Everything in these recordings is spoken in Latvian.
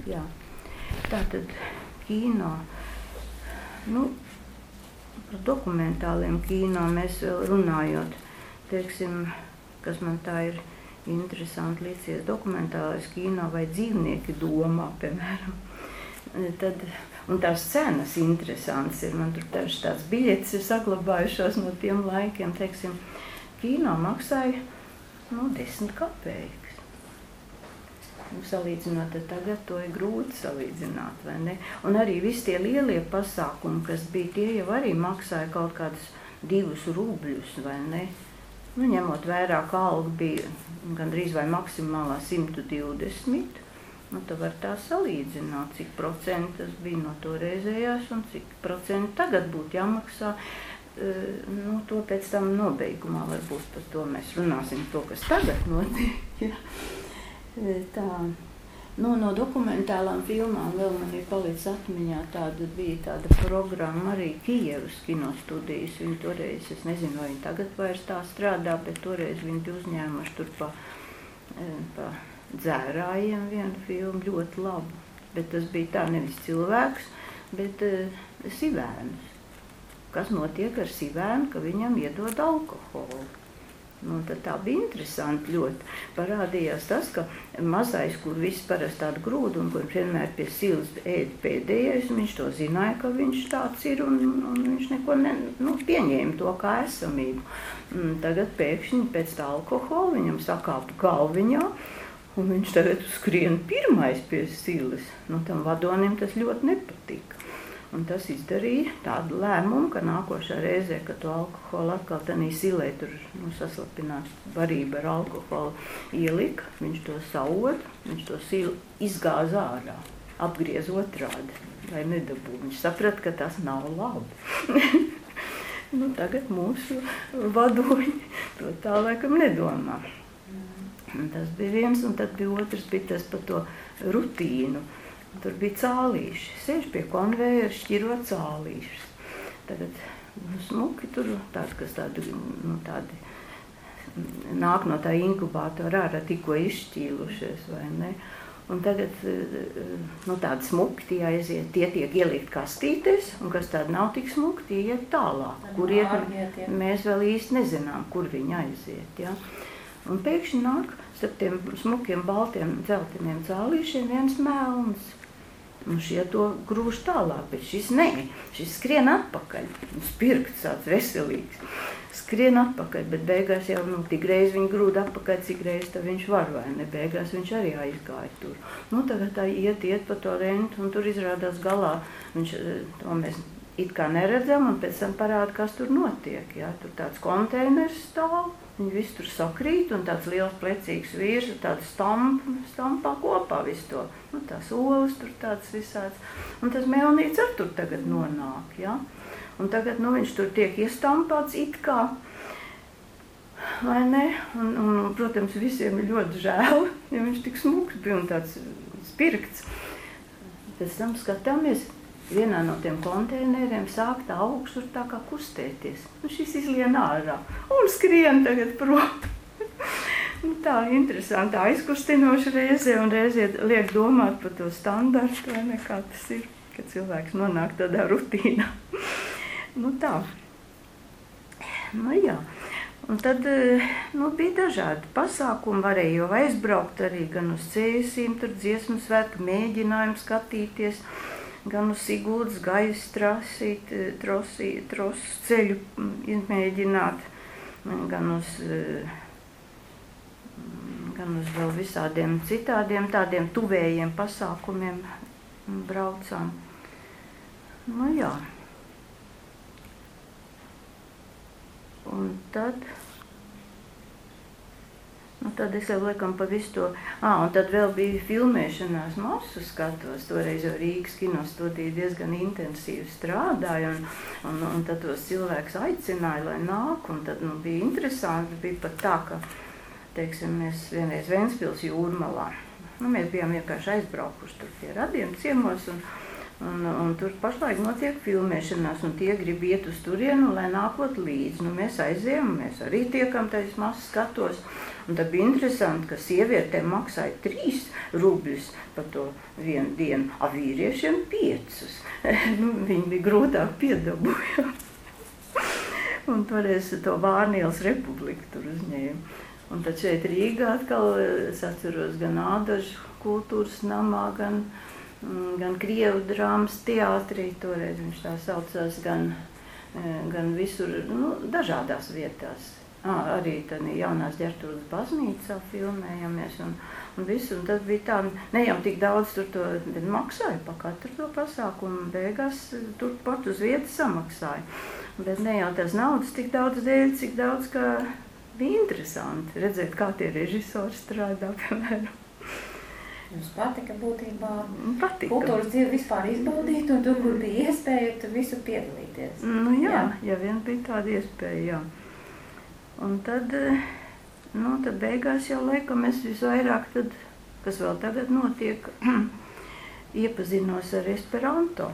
Jā. Tātad kino, par dokumentāliem kino mēs vēl runājot, teiksim, kas man tā ir interesanti līdzies, dokumentālais kino vai dzīvnieki domā, piemēram. Un tās cenas interesants ir, man tur tās biļetes ir saglabājušās no tiem laikiem, teiksim, kino maksāja 10 kopeikas. Salīdzinot ar tagad, to ir grūti salīdzināt, vai ne? Un arī visi tie lielie pasākumi, kas bija, tie jau arī maksāja kaut kādus 2 rubļus, vai ne? Ņemot vērā, ka alga bija gandrīz vai maksimālā 120, tad var tā salīdzināt, cik procentu tas bija no toreizējās un cik procentu tagad būtu jāmaksā. To pēc tam nobeigumā varbūt par to mēs runāsim, to, kas tagad notiek. Tā. No dokumentālām filmām vēl man ir palicis atmiņā, bija tāda programma arī Kijevas kinostudijas. Viņi toreiz, es nezinu, vai viņi tagad vairs tā strādā, bet toreiz viņi bija uzņēmuši tur pa dzērājiem vienu filmu, ļoti labu. Bet tas bija tā nevis cilvēks, bet sivēns. Kas notiek ar sivēnu, ka viņam iedod alkoholu. Tad tā bija interesanti ļoti. Parādījās tas, ka mazais, kur viss parasti tādu grūdu un kur vienmēr pie silas ēd pēdējais, viņš to zināja, ka viņš tāds ir un viņš neko pieņēma to kā esamību. Tagad pēkšņi pēc tā alkohola viņam sakāpa galviņā un viņš tagad skrien pirmais pie silas. Tam vadonim tas ļoti nepatika. Un tas izdarīja tādu lēmumu, ka nākošā reizē, kad to alkoholu atkal tādā silē tur saslapināt varību ar alkoholu ielika, viņš to saoda, viņš to silu izgāza ārā, apgriez otrādi, lai nedabū. Viņš saprata, ka tas nav labi. Tagad mūsu vadoņi to tā laikam nedomā. Un tas bija viens, un tad bija otrs, bija tas par to rutīnu. Tur bija cālīši, sēž pie konveijera, šķirot cālīšus. Tagad smuki tur tādi, kas tādi nāk no tā inkubātora ārā, tikko izšķīlušies, vai ne? Un tagad tādi smuki tie aiziet, tie tiek ielikt kastītes, un kas tādi nav tik smuki, tie iet tālāk, kur iet, mēs vēl īsti nezinām, kur viņi aiziet, ja? Un pēkšņi nāk starp tiem smukiem, baltiem, dzelteniem cālīšiem viens melns. Un šie to grūž tālāk, bet šis skrien atpakaļ. Spirgts tāds veselīgs. Skrien atpakaļ, bet beigās jau tik reiz viņu grūd atpakaļ, cik reiz tā viņš var, vai ne? Beigās viņš arī aizgāja tur. Tagad tā iet pa to rentu, un tur izrādās galā. To mēs it kā neredzam, un pēc tam parāda, kas tur notiek. Ja? Tur tāds konteiners stāv. Viņi visi tur sakrīt, un tāds liels plecīgs vīrs, tāds stampā kopā visu to. Tās olas tur tāds visāds. Un tas melnīts ar tur tagad nonāk, ja? Un tagad, viņš tur tiek iestampāts it kā, vai ne? Un, protams, visiem ir ļoti žēl, ja viņš tik smuks bija un tāds spirgts. Pēc tam skatāmies, vienā no tiem konteineriem sāk tā augšur tā kā kustēties. Šis izlien ārā un skrien tagad prom. Tā interesanti, aizkustinoši reizē un reizē liek domāt par to standartu, vai ne, kā tas ir, kad cilvēks nonāk tādā rutīnā. Tā. Jā. Un tad bija dažādi pasākumi, varēja jau aizbraukt arī gan uz Cēsīm, tur dziesmu svētku mēģinājumu skatīties, gan uz Siguldas gaisa trosu ceļu izmēģināt, gan uz vēl visādiem citādiem tādiem tuvējiem pasākumiem braucām. Jā. Un tad es jau liekam pa visu to, un tad vēl bija filmēšanās masu skatos, toreiz jau Rīgas kinostudija diezgan intensīvi strādāja, un tad tos cilvēks aicināja, lai nāk, un tad bija interesanti, bija pat tā, ka, teiksim, mēs vienreiz Ventspils Jūrmalā, mēs bijām vienkārši aizbraukuši tur pie radiem ciemos, Un tur pašlaik notiek filmēšanās, un tie grib iet uz turienu, lai nākot līdzi. Nu, mēs aizējam, mēs arī tiekam tais mazs skatos. Un tad bija interesanti, ka sievietēm maksāja 3 rubļus par to vienu dienu, a vīriešiem 5. Nu, viņi bija grūtāk piedabūja. Un toreiz to Vārnielas republiku tur uzņēma. Un tad šeit Rīgā atkal, es atceros, gan Ādažu kultūras namā, gan Krievu drāmas teātrī, toreiz viņš tā saucās, gan visur, nu, dažādās vietās. Arī tad jaunās Ģertrūdas baznīcā filmējamies un visu, un tad bija tā, ne jau tik daudz tur to maksāja pa katru to pasākumu, beigās turpat uz vietas samaksāja. Bet ne jau tās naudas tik daudz dēļ, cik daudz, ka bija interesanti redzēt, kā tie režisori strādā, piemēram. Jums patika būtībā kultūras dzīvi vispār izbaudīt, un tur, kur bija iespēja, tur visu piedalīties. Nu jā, ja vien bija tāda iespēja, jā. Un tad beigās jau laikam es visvairāk, tad, kas vēl tagad notiek, iepazinos ar Esperanto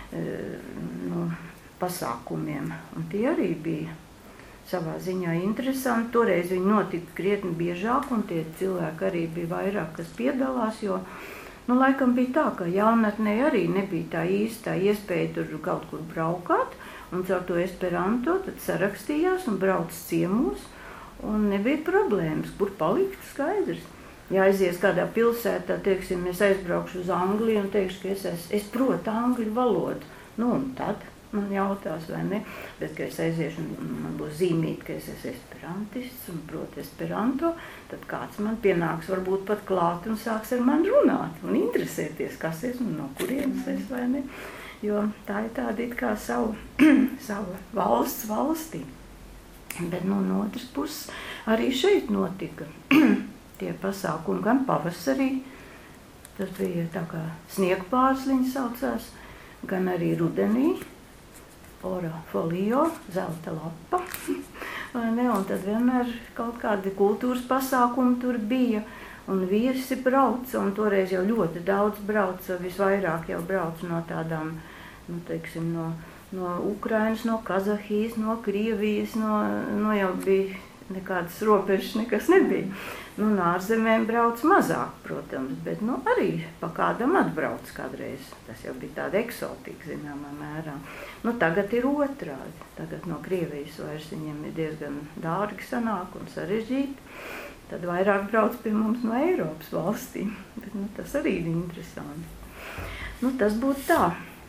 pasākumiem, un tie arī bija savā ziņā interesanti. Toreiz viņi notika krietni biežāk, un tie cilvēki arī bija vairāk, kas piedalās, jo, laikam bija tā, ka jaunatnē arī nebija tā īstā iespēja tur kaut kur braukāt, un caur to Esperanto tad sarakstījās un brauc ciemos, un nebija problēmas, kur palikt, skaidrs. Ja aizies kādā pilsētā, teiksim, es aizbraukšu uz Angliju un teikšu, ka es protu angļu valodu, un tad man jautās, vai ne, bet, ka es aiziešu un man būs zīmīt, ka es esmu esperantists un protu Esperanto, tad kāds man pienāks varbūt pat klāt un sāks ar mani runāt un interesēties, kas es un no kurienes es, vai ne, jo tā ir tāda it kā savu valsts valstī. Bet, no otras puses, arī šeit notika tie pasākumi, gan pavasarī, tas bija tā kā sniegpārsliņi saucās, gan arī rudenī, ora folio, zelta lapa, vai ne, un tad vienmēr kaut kādi kultūras pasākumi tur bija, un viesi brauca, un toreiz jau ļoti daudz brauca, visvairāk jau brauca no tādām, teiksim, no Ukrainas, no Kazahijas, no Krievijas, no jau bija nekādas robežas, nekas nebija. No ārzemēm brauc mazāk, protams, bet arī pa kādam atbrauc kādreiz. Tas jau bija tāda eksotika, zināmā mērā. Tagad ir otrādi. Tagad no Krievijas vairs viņiem ir diezgan dārgi sanāk un sarežģīti. Tad vairāk brauc pie mums no Eiropas valstīm. Bet, tas arī ir interesanti. Tas būtu tā.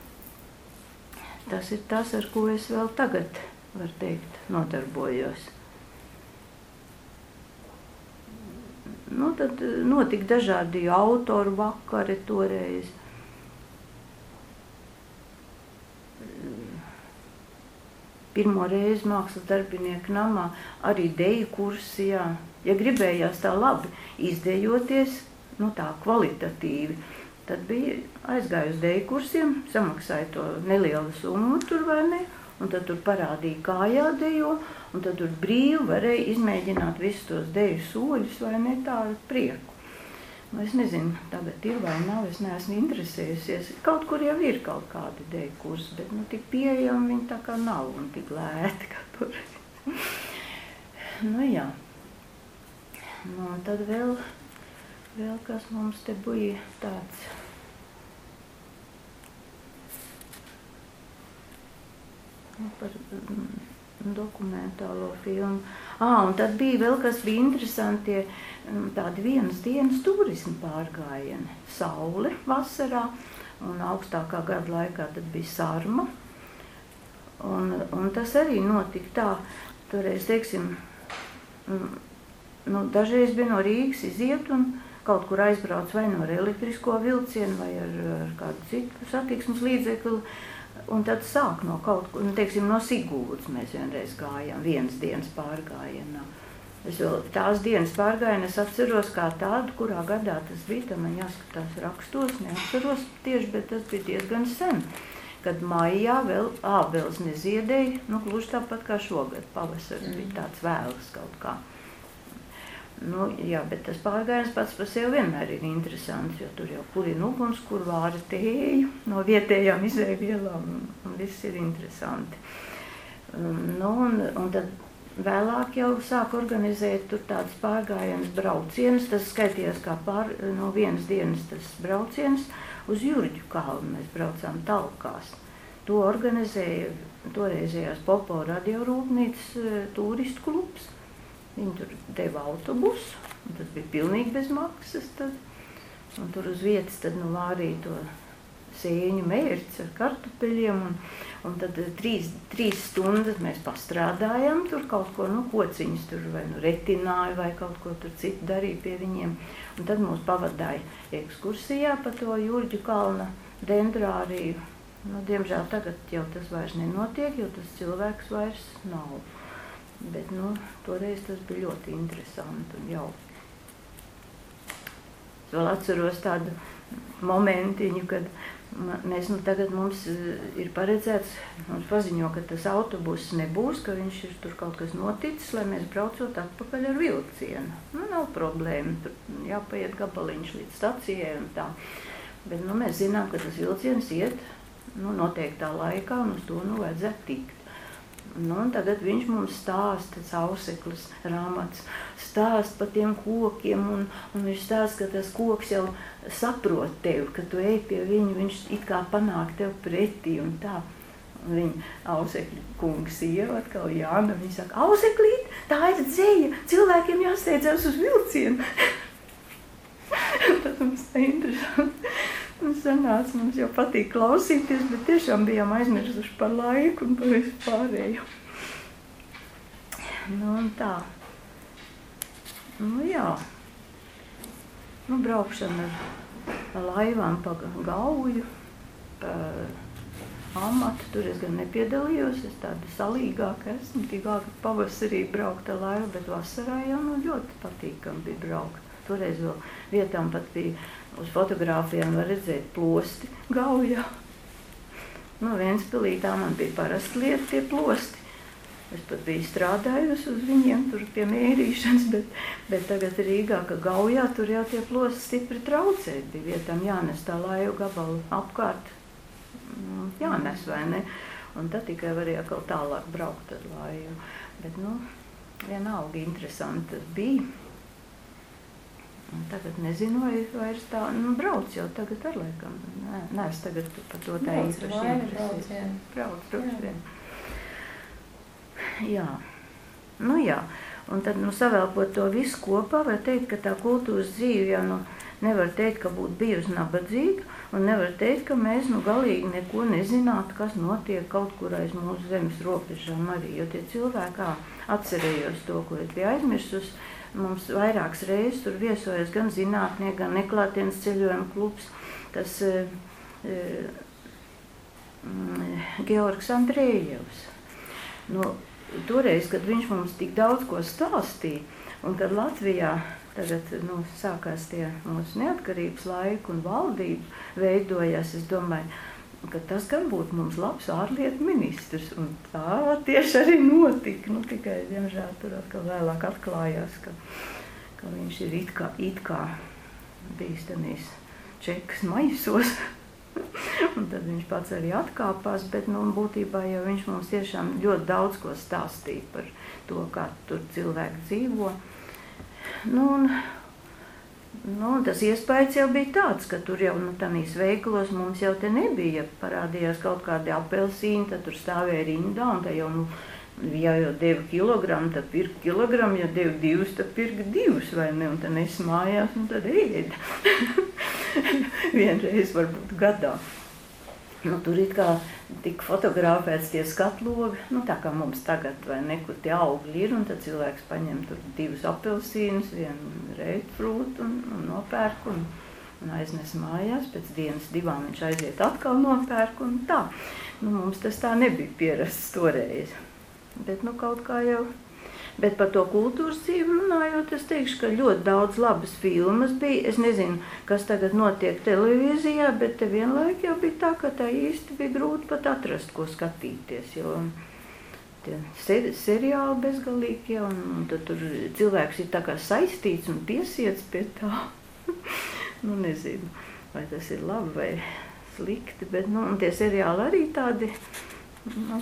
Tas ir tas, ar ko es vēl tagad, var teikt, nodarbojos. Tad notika dažādi autoru vakari toreiz. Pirmo reizi mākslas darbinieku namā arī deju kursi, jā. Ja gribējās tā labi izdejoties, tā kvalitatīvi, tad bija aizgāju uz deju kursiem, samaksāju to nelielu summu tur, vai ne, un tad tur parādīja, kā jādejo, un tad tur brīvi varēja izmēģināt visus tos deju soļus, vai ne, tādu prieku. Es nezinu, tagad ir vai nav, es neesmu interesējusies. Kaut kur jau ir kaut kādi deju kursi, bet tik pieejami viņi tā kā nav un tik lēti, kā tur. Jā. Tad vēl kas mums te bija tāds. Par dokumentālo filmu. Un tad bija vēl, kas bija interesanti, tādi vienas dienas turismu pārgājieni. Saule vasarā, un augstākā gada laikā tad bija sarma. Un tas arī notika tā, toreiz, teiksim, dažreiz bija no Rīgas iziet un kaut kur aizbrauc vai no elektrisko vilcienu vai ar kādu citu satiksmes līdzekli. Un tad sāk no kaut kur, teiksim, no Siguldas mēs vienreiz gājām, vienas dienas pārgājienā. Es vēl tās dienas pārgājienā es atceros kā tādu, kurā gadā tas bija, tad man jāskatās rakstos, neatceros tieši, bet tas bija diezgan sen. Kad maijā vēl ābeles neziedēja, gluži tāpat kā šogad, pavasaris bija tāds vēlas kaut kā. Nu, jā, bet tas pārgājiens pats par sevi vienmēr ir interesants, jo tur jau kurina uguns, kur vāra tēju no vietējām izēvielām, un viss ir interesanti. Nu, un tad vēlāk jau sāk organizēt tur tādas pārgājienas braucienas, tas skaitījās kā no vienas dienas tas brauciens uz Jurģu kalnu, mēs braucām Talkās. To organizēja toreizējās Popo radiorūpnīcas turistu klubs. Viņi tur deva autobusu, un tas bija pilnīgi bez maksas tad. Un tur uz vietas tad vārīja to sēņu mērci ar kartupeļiem, un tad 3 stundas mēs pastrādājām tur kaut ko, kociņus tur vai retināju vai kaut ko tur citu darīja pie viņiem. Un tad mūs pavadāja ekskursijā pa to Jurģu kalna dendrāriju. Diemžēl tagad jau tas vairs nenotiek, jo tas cilvēks vairs nav. Bet, toreiz tas bija ļoti interesanti un jauki. Es vēl atceros tādu momentiņu, kad mēs, tagad mums ir paredzēts, mums paziņo, ka tas autobuss nebūs, ka viņš ir tur kaut kas noticis, lai mēs braucot atpakaļ ar vilcienu. Nav problēma, tur jāpaiet gabaliņš līdz stacijai un tā. Bet, mēs zinām, ka tas vilciens iet, noteiktā laikā, un uz to, vajadzētu tikt. Un tagad viņš mums stāsta, Auseklis Rāmats, stāst par tiem kokiem, un viņš stāsta, ka tas koks jau saprot tevi, ka tu ej pie viņu, viņš it kā panāk tev pretī un tā. Un viņa Ausekļa kunga sieva atkal Jāna, viņa saka, Auseklīt, tā ir dzeja, cilvēkiem jāsteidzās uz vilcienu. Tad mums tā interesanti. Un sanāca, mums jau patīk klausīties, bet tiešām bijām aizmirsuši par laiku un par visu pārējo. Un tā. Jā. Braukšana ar laivām pa Gauju, pa Amatu, tur es gan nepiedalījos, es tāda salīgāka esmu, tikāk pavasarī braukt ar laivu, bet vasarā jau ļoti patīkami bija braukt. Toreiz vēl vietām pat bija uz fotogrāfijām var redzēt plosti Gaujā. Ventspilī tā man bija parasta lieta tie plosti. Es pat biju strādājusi uz viņiem tur pie mērīšanas, bet tagad Rīgā, ka Gaujā tur jau tie plosti stipri traucē. Bija vietām jānes tā laivu gabalu apkārt, jānes vai ne. Un tad tikai varēja kaut tālāk braukt ar laivu. Bet, vienalga interesanti tas bija. Un tagad nezinu, vai vairs tā, brauc jau tagad ar laikam. Nē, es tagad par to tā īpaši interesēju. Brauc, droši vien. Jā. Jā. Un tad, savēlpot to visu kopā, var teikt, ka tā kultūras dzīve jau, nevar teikt, ka būtu bijusi nabadzīga, un nevar teikt, ka mēs, galīgi neko nezinātu, kas notiek kaut kur aiz mūsu zemes robežām arī. Jo tie cilvēki, atcerējos to, ko es biju aizmirsus, mums vairākas reizes tur viesojas gan zinātnieki, gan neklātienes ceļojuma klubs, tas Georgs Andrējevs. Toreiz, kad viņš mums tik daudz ko stāstīja, un kad Latvijā tagad sākās tie mūsu neatkarības laika un valdība veidojās, es domāju, ka tas gan būtu mums labs ārlietu ministrs, un tā tieši arī notika. Tikai, diemžēl, tur atkal vēlāk atklājās, ka viņš ir it kā bijis tenīs čekas maisos, un tad viņš pats arī atkāpās, bet, būtībā jau viņš mums tiešām ļoti daudz ko stāstīja par to, kā tur cilvēki dzīvo. Tas iespējas jau bija tāds, ka tur jau tādīs veikalos mums jau te nebija. Parādījās kaut kādi apelsīni, tad tur stāvēja rindā, un tad jau, ja jau deva kilogramu, tad pirka kilogramu, ja deva 2, tad pirka 2, vai ne? Un tad nesmājās, un tad ēda. Vienreiz varbūt gadā. Tur it kā tika fotografēts tie skatlogi, tā kā mums tagad, vai ne, kur tie augļi ir, un tad cilvēks paņem tur 2 apelsīnus, 1 reitfrūtu un nopērk un aiznes mājās. Pēc dienas 2 viņš aiziet atkal nopērk un tā. Mums tas tā nebija pierasts toreiz. Bet kaut kā jau. Bet par to kultūras dzīvi runājot, es teikšu, ka ļoti daudz labas filmas bija. Es nezinu, kas tagad notiek televīzijā, bet te vienlaik jau bija tā, ka tā īsti bija grūti pat atrast, ko skatīties. Jo seriāli bezgalīgie, un tad tur cilvēks ir tā kā saistīts un piesiets pie tā. Nu, nezinu, vai tas ir labi vai slikti, bet, nu, un tie seriāli arī tādi, nu,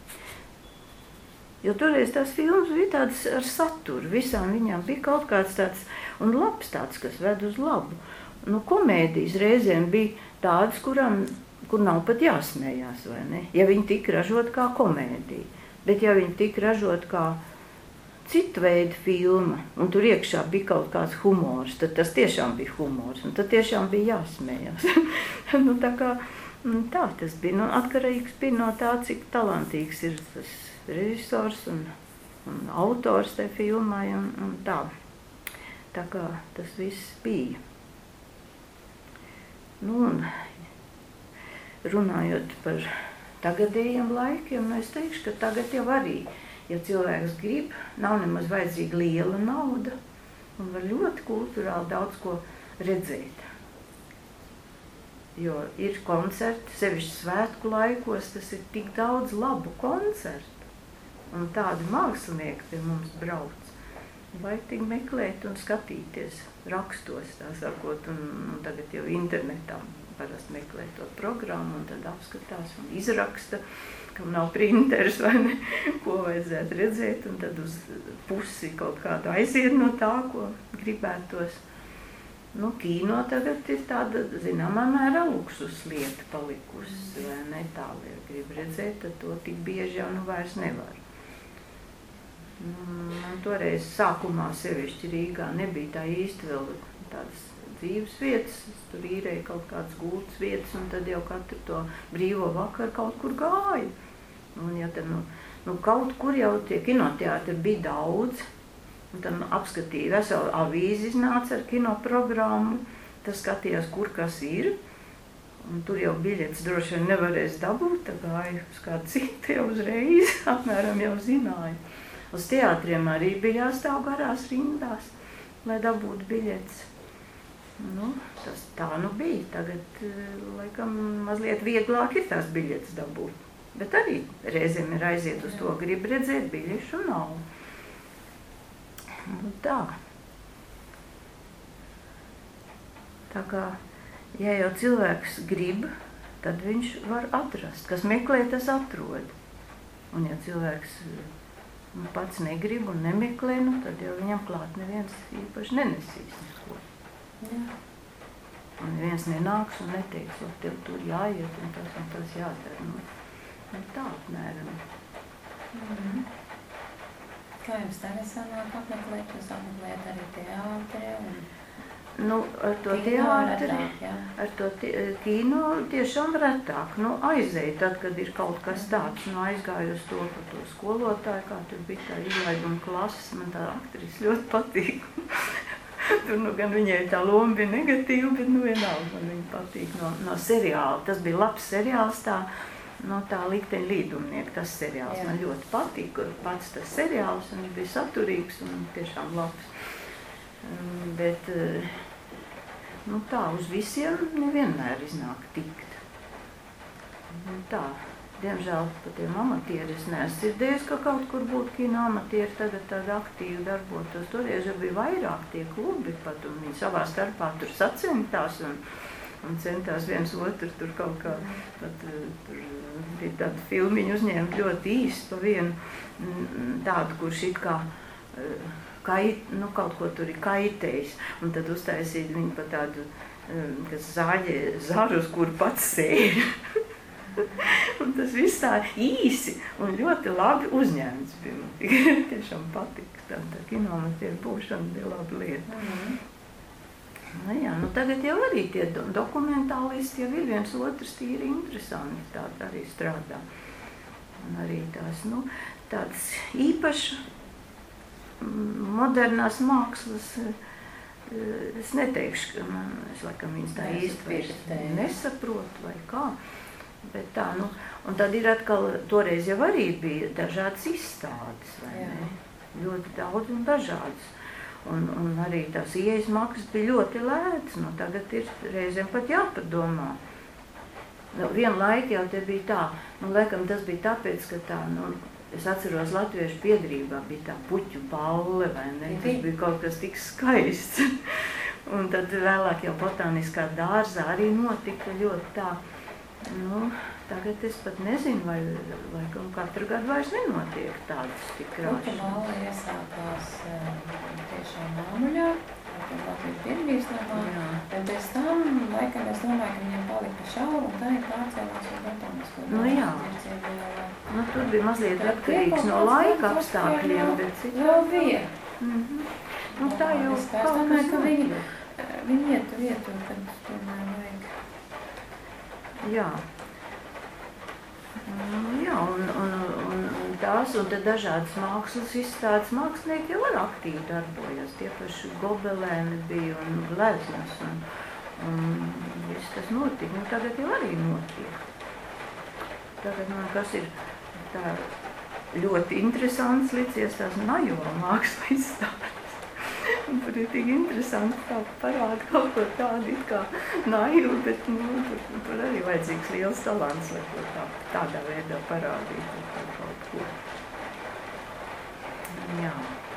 jo toreiz tās filmas bija tādas ar saturu, visām viņām bija kaut kāds tāds, un labs tāds, kas ved uz labu. Nu, komēdijas reizēm bija tādas, kur nav pat jāsmējās, vai ne? Ja viņi tika ražot kā komēdija. Bet ja viņi tika ražot kā citu veidu filma, un tur iekšā bija kaut kāds humors, tad tas tiešām bija humors, un tad tiešām bija jāsmējās. Nu, tā tas bija. Nu, atkarīgs bija no tā, cik talantīgs ir tas režisors un autors tai filmai, un tā. Tā kā tas viss bija. Nu, un runājot par tagadējiem laikiem, nu es teikšu, ka tagad jau arī, ja cilvēks grib, nav nemaz vajadzīga liela nauda un var ļoti kulturāli daudz ko redzēt. Jo ir koncerti, sevišķi svētku laikos, tas ir tik daudz labu koncertu un tādi mākslinieki pie mums brauc. Vajag tik meklēt un skatīties rakstos, tā sakot, un tagad jau internetā parasti meklē to programmu un tad apskatās un izraksta, kam nav printers vai ne, ko vajadzētu redzēt, un tad uz pusi kaut kādu aiziet no tā, ko gribētos. Nu, kino tagad ir tāda, zināmā mērā, luksus lieta palikusi, vai ne, tā, ja grib redzēt, tad to tik bieži jau nu vairs nevar. Man toreiz sākumā sevišķi Rīgā nebija tā īsti vēl tādas dzīves vietas, tur īrēja kaut kādas gultas vietas, un tad jau katru to brīvo vakaru kaut kur gāja. Un ja tad, nu, kaut kur jau tie kinoteātri bija daudz, un tad apskatīja veselu avīzi iznāca ar kinoprogrammu, tad skatījās, kur kas ir, un tur jau biļetes droši vien nevarēs dabūt, tā gāja uz kādu citu jau uzreiz, apmēram jau zināja. Uz teātriem arī bija jāstāv garās rindās, lai dabūtu biļetes. Nu, tas tā nu bija. Tagad, laikam, mazliet vieglāk ir tās biļetes dabūt. Bet arī reizēm ir aiziet uz to, grib redzēt, biļešu nav. Nu, tā. Tā kā, ja jau cilvēks grib, tad viņš var atrast. Kas meklē, tas atrod. Un ja cilvēks pats negrib un nemeklē, nu, tad jau viņam klāt neviens īpaši nenesīs neko. Jā. Un neviens nenāks un neteiks, tev tur jāiet un tas jādara. Nu, tā apmēram. Kā jums tagad sanāk apmeklēt? Jūs apmeklējat arī teātri? Nu, ar to teātri, ar to kino tiešām retāk. Nu, aizēju tad, kad ir kaut kas tāds. Nu, aizgāju uz to skolotāju, kā tur bija tā izlaiduma klases. Man tā aktrise ļoti patīk. Tur nu gan viņai tā loma bija negatīva, bet nu vienalga man viņa patīk no seriāla. Tas bija labs seriāls, tā Likteņa līdumnieka, tas seriāls. Jā. Man ļoti patīk, pats tas seriāls, un viņš bija saturīgs un tiešām labs. Bet, nu tā, uz visiem nevienmēr iznāk tikt. Tā. Diemžēl par tiem amatieriem es neesmu dzirdējis, ka kaut kur būtu kino amatieri tagad tādi aktīvi darbotos. Toreiz jau bija vairāk tie klubi pat, un viņi savā starpā tur sacentās un centās viens otru tur kaut kā, pat tur bija tāda filmiņa uzņēma ļoti īsti pa vienu tādu, kurš it kā kaut ko tur ir kaitējis, un tad uztaisīt viņu pa tādu, kas zāģē zaru, uz kuru pats sēž. Un tas viss tā īsi un ļoti labi uzņēmts bija. Tiešām patika tā kinoamatieru būšana bija laba lieta. Nu jā, nu tagad jau arī tie dokumentālisti jau ir viens otrs tīri interesanti tādi arī strādā. Un arī tās, nu, tādas īpaši modernās mākslas, es neteikšu, ka es laikam viņas tā īsti nesaprotu vai kā. Bet tā, nu, un tad ir atkal, toreiz jau arī bija dažādas izstādes, vai ne? Ļoti daudz un dažādas. Un arī tās ieejas maksas bija ļoti lētas, nu tagad ir reizēm pat jāpadomā. Nu, vienu laiku jau te bija tā, nu, laikam tas bija tāpēc, ka tā, nu, es atceros latviešu biedrībā bija tā puķu balle, vai ne? Tas bija kaut kas tik skaists. Un tad vēlāk jau botāniskā dārzā arī notika ļoti tā, nu, tagad es pat nezinu, vai katru gadu vairs nenotiek tādas tik krāšas. Puķu balle iesākās tiešām Māmuļā, Latvijas biedrības namā, bet pēc tam, laikam, es domāju, ka viņiem palika šaura, un tā ir pārcēlās uz botānisko dārzu. Nu jā, nu tur bija mazliet atkarīgs no laika apstākļiem, bet cik vēl bija. Nu tā jau es domāju, ka viņi ietu vietu, kad tomēr vajag. Jā. Jā, un tās, un tad dažādas mākslas izstādes mākslinieki jau var aktīvi darbojas. Tie paši gobelēni bija un gleznas, un viss tas notika. Nu, tagad jau arī notiek. Tagad man kas ir tā ļoti interesants licies tās najola māksla izstādes. Un tur ir tik interesanti tā parāda kaut ko tādu it kā naivu, bet tur arī vajadzīgs liels talants, lai to tādā veidā parādītu kaut ko. Jā.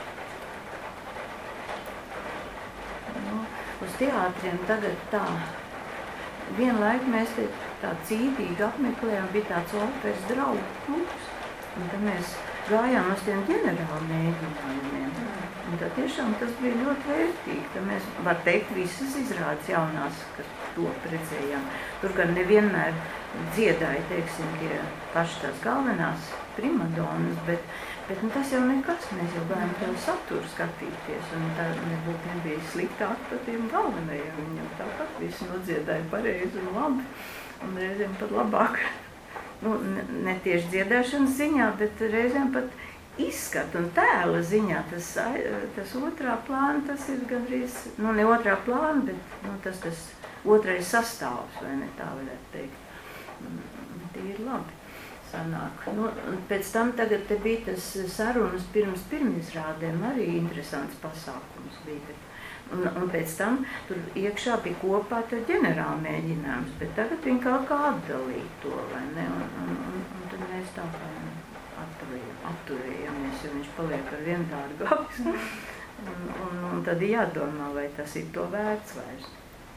Nu, uz teātriem tagad tā. Vienlaik mēs te tā cītīgi apmeklējām, bija tāds operas draugu klubs, un tad mēs gājām uz tiem ģenerāli mēģinājumiem. Un tad tiešām tas bija ļoti vērtīgi. Tad mēs, var teikt, visas izrādes jaunās, kas to redzējām. Tur gan nevienmēr dziedāja, teiksim, tie paši tās galvenās primadonas, bet nu, tas jau nekas. Mēs jau gājām tev saturu skatīties, un tā nebija sliktāk par tiem galvenajiem. Viņi jau tāpat visi nodziedāja pareizi un labi, un reizēm pat labāk. Nu, ne tieši dziedāšanas ziņā, bet reizēm pat izskatu un tēla ziņā, tas otrā plāna, tas ir gandrīz, nu ne otrā plāna, bet nu, tas otrais sastāvs, vai ne tā varētu teikt. Tie ir labi sanāk. Nu, pēc tam tagad te bija tas sarunas pirmizrādēm, arī interesants pasākums bija. Un pēc tam tur iekšā bija kopā tā ģenerāla mēģinājums, bet tagad viņi kaut kā atdalīja to, vai ne? Un tad mēs tā kā atturējamies, jo viņš paliek ar vienu dārgāks. Un tad jādomā, vai tas ir to vērts vairs.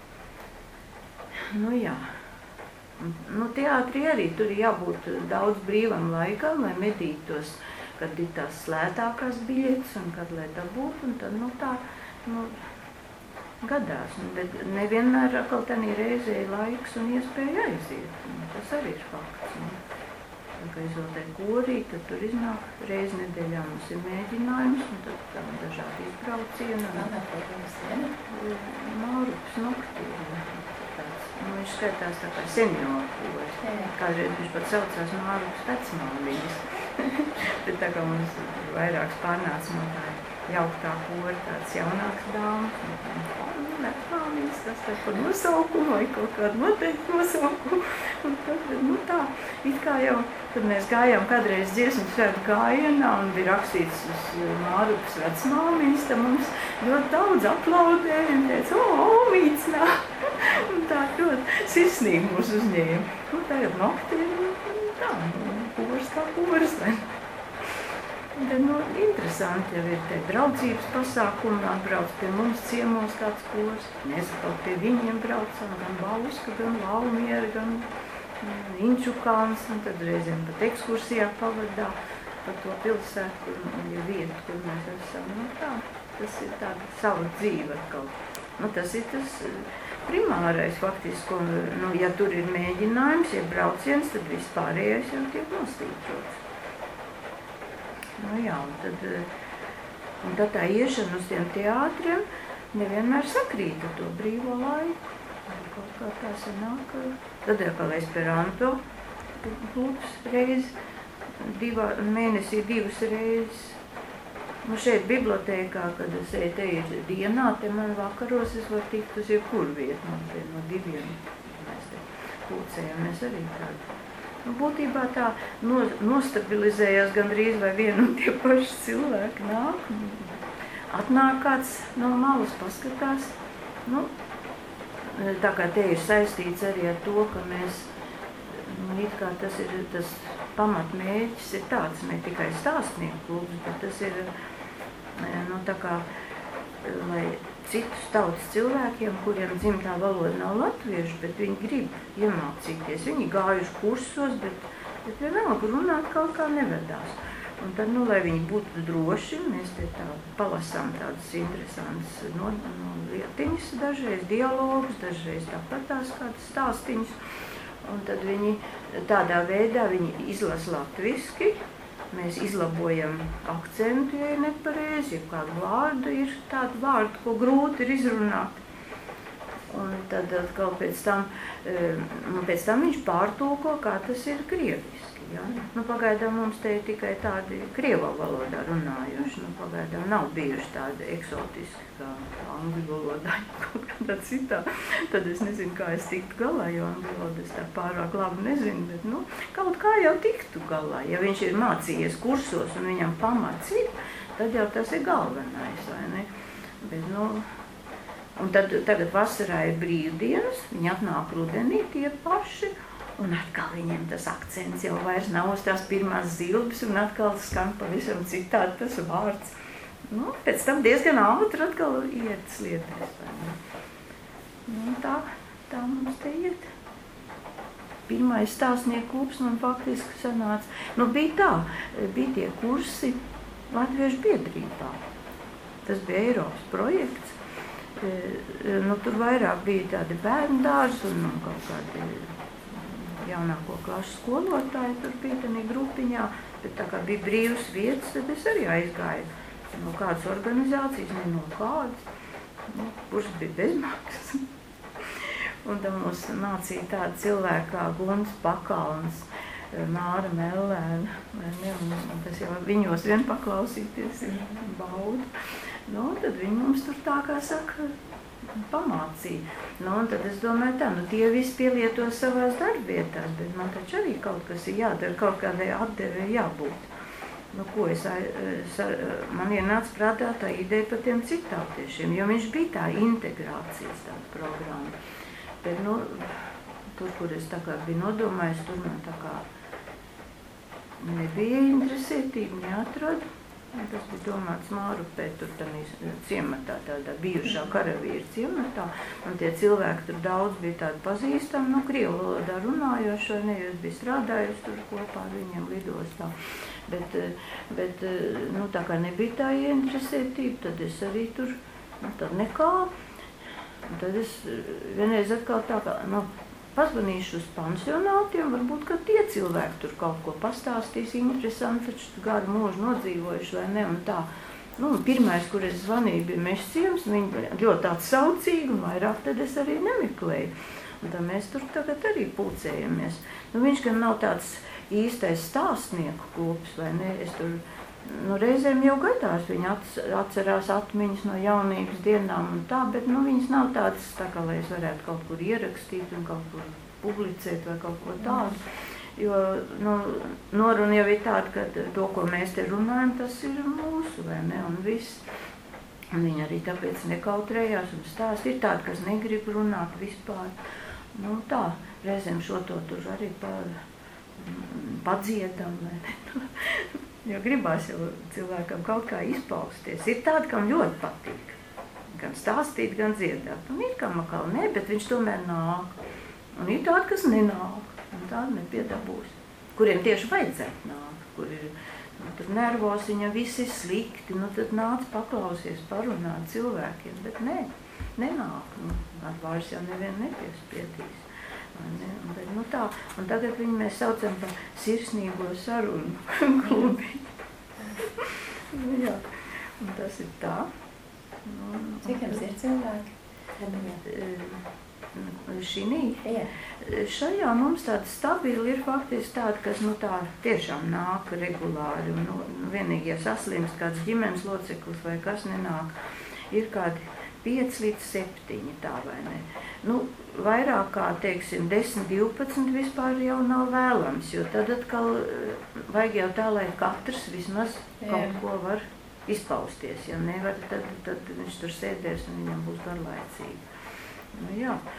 Nu jā. Nu teātrī arī tur ir jābūt daudz brīvam laikam, lai medītos, kad ir tās slētākās biļetes un kad lai dabūtu, un tad nu tā, nu, gadās. Bet nevienmēr atkal tādā reizē laiks un iespēja aiziet. Tas arī ir fakts. Kad izvēlē korī, tad tur iznāk reizi nedēļā mums ir mēģinājums, un tad tam dažādi izbraucieni. Mārups noktīri. Nu, viņš skaitās tā kā senioru kurs. Kādreiz viņš pat saucās Mārups vecmāmiņas. Bet tā kā mums vairāks pārnāca no tā jauktā kora, tāds jaunāks dāmas. Vecmāmiņas, tas tā par nosaukumu vai kaut kādu noteiktu nosaukumu. Un tad, nu tā, it kā jau, kad mēs gājām kādreiz dziesmu svētku gājienā un bija rakstīts uz Mārupas vecmāmiņas, tad mums ļoti daudz aplaudēja un teica, omīts nāk! Un tā ļoti sirsnīgi mūs uzņēma. Un tagad nokti ir tā, kurs kā kurs. Tad, nu, interesanti jau ir te draudzības pasākumi, atbrauc pie mums ciemos kāds kurs. Mēs kaut pie viņiem braucam, gan Bauska, gan Laumiera, gan Inčukāns, un tad reizēm pat ekskursijā pavadā pa to pilsētu, un ja vietu, kur mēs esam. Nu tā, tas ir tāda sava dzīve atkal. Nu, tas ir tas primārais faktiski, un, nu, ja tur ir mēģinājums, ja brauciens, tad vispārējais jau tiek nostītrots. Nu jā, un tad tā iešana uz tiem teātriem nevienmēr sakrīt ar to brīvo laiku. Kaut kā tā sanāk, tad atkal Esperanto klubs reizi, mēnesī divas reizes. Nu šeit bibliotēkā, kad es eju te ir dienā, te man vakaros es varu tikt uz jebkuru vietu, man te no diviem mēs te pulcējamies arī tādu. Nu, būtībā tā nostabilizējās gandrīz vai vienu un tie paši cilvēki nāk, atnāk kāds no malas paskatās. Nu, tā kā te ir saistīts arī ar to, ka mēs it kā tas pamatmērķis ir tāds, ne tikai stāstnieku klubs, bet tas ir, nu, tā kā, lai citus tautas cilvēkiem, kuriem dzimtā valoda nav latviešu, bet viņi grib iemācīties. Viņi gājuši kursos, bet vienalga runāt kaut kā nevedās. Un tad, nu, lai viņi būtu droši, mēs te tā palasām tādas interesantas lietiņas, dažreiz dialogus, dažreiz tāpatās kādas stāstiņas. Un tad viņi tādā veidā viņi izlasa latviski, mēs izlabojam akcentu, ja ir nepareizi, ja kādu vārdu ir tādu vārdu, ko grūti ir izrunāt. Un tad atkal pēc tam viņš pārtulko, kā tas ir krieviski. Ja? Nu, pagaidām mums te ir tikai tādi krievā valodā runājuši, nu, pagaidām nav bijuši tādi eksotiski, kā angļu valodā, kaut kādā citā. Tad es nezinu, kā es tiktu galā, jo angļu valodu es tā pārāk labi nezinu, bet, nu, kaut kā jau tiktu galā. Ja viņš ir mācījies kursos un viņam pamats ir, tad jau tas ir galvenais, vai ne? Bet, nu, un tad tagad vasarā ir brīvdienas, viņi atnāk rudenī tie paši, un atkal viņiem tas akcents jau vairs nav uz tās pirmās zilbes, un atkal skan pavisam citādi tas vārds. Nu, pēc tam diezgan ātri atkal iet sliedēs. Nu, tā mums te iet. Pirmais stāstnieku klubs man faktiski sanāca. Nu, bija tie kursi Latviešu biedrībā. Tas bija Eiropas projekts. Nu, tur vairāk bija tādi bērndārzi un kaut kādi jaunāko klašu skolotāji tur bija tādā grupiņā, bet tā kā bija brīvas vietas, tad es arī aizgāju no kādas organizācijas, ne no kādas, kuras bija bezmaksas. Un tad mums mācīja tādi cilvēki kā Gunts Pakalns, Māra Mellēna, un tas jau viņos vien paklausīties ir bauda. Nu, tad viņi mums tur tā kā saka, pamācīja. Nu, un tad es domāju tā, nu tie visi pielieto savās darbvietās, bet man taču arī kaut kas ir jādara, kaut kādai atdeve jābūt. Nu, ko man ienāca prātā tā ideja par tiem citātiešiem, jo viņš bija tā integrācijas tāda programma. Bet, nu, tur, kur es tā kā biju nodomājis, tur man tā kā nebija interesētība, neatradu. Tas bija domāts Mārupē, tur ciematā, tādā bijušā karavīra ciematā, un tie cilvēki tur daudz bija tādi pazīstami, nu, krievu valodā runājoši, vai ne, jo es biju strādājusi tur kopā ar viņiem lidostā. Bet nu, tā kā nebija tā ieinteresētība, tad es arī tur, nu, tad nekā. Un tad es vienreiz atkal tā kā, nu, pazvanīšu uz pansionātiem, varbūt, ka tie cilvēki tur kaut ko pastāstīs interesanti, taču garu mūžu nodzīvojuši, vai ne, un tā. Nu, pirmais, kur es zvanīju, bija Mežciems, viņi ļoti atsaucīgi, un vairāk tad es arī nemeklēju. Un tad mēs tur tagad arī pulcējamies. Nu, viņš gan nav tāds īstais stāstnieku klubs, vai ne, es tur, nu, reizēm jau gadās, viņi atcerās atmiņas no jaunības dienām un tā, bet, nu, viņas nav tādas, tā kā, lai es varētu kaut kur ierakstīt un kaut kur publicēt vai kaut ko tādu. Jo, nu, noruna jau ir tāda, ka to, ko mēs te runājam, tas ir mūsu, vai ne, un viss. Un viņi arī tāpēc nekautrējās un stāst. Ir tādi, kas negrib runāt vispār. Nu, tā, reizēm šo to tur arī padziedam, vai ne. Jo gribās jau cilvēkam kaut kā izpausties. Ir tādi, kam ļoti patīk. Gan stāstīt, gan dziedāt. Un ir kam atkal ne, bet viņš tomēr nāk. Un ir tādi, kas nenāk. Un tādi nepiedabūs. Kuriem tieši vajadzētu nāk. Kur ir, nu, tur nervos, viņam viss ir slikti. Nu, tad nāc paklausies, parunāt cilvēkiem. Bet nē, nenāk. Nu, ar vairs jau nevienu nepiespiedīs. Ne? Bet, nu tā, un tagad viņu mēs saucam par sirsnīgo sarunu klubi. Nu, jā, un tas ir tā. Nu, cik jums ir cilvēki? Šinī? Šajā mums tāda stabili ir faktiski tāda, kas, nu tā, tiešām nāk regulāri. Un, nu, vienīgi, ja saslimst kāds ģimenes loceklis vai kas nenāk, ir kādi 5 līdz 7 tā vai ne. Nu, vairāk kā, teiksim, 10, 12 vispār jau nav vēlams, jo tad atkal vajag jau tā, lai katrs vismaz kaut ko var izpausties. Ja nevar, tad viņš tur sēdēs un viņam būs garlaicīgi. Nu, jā.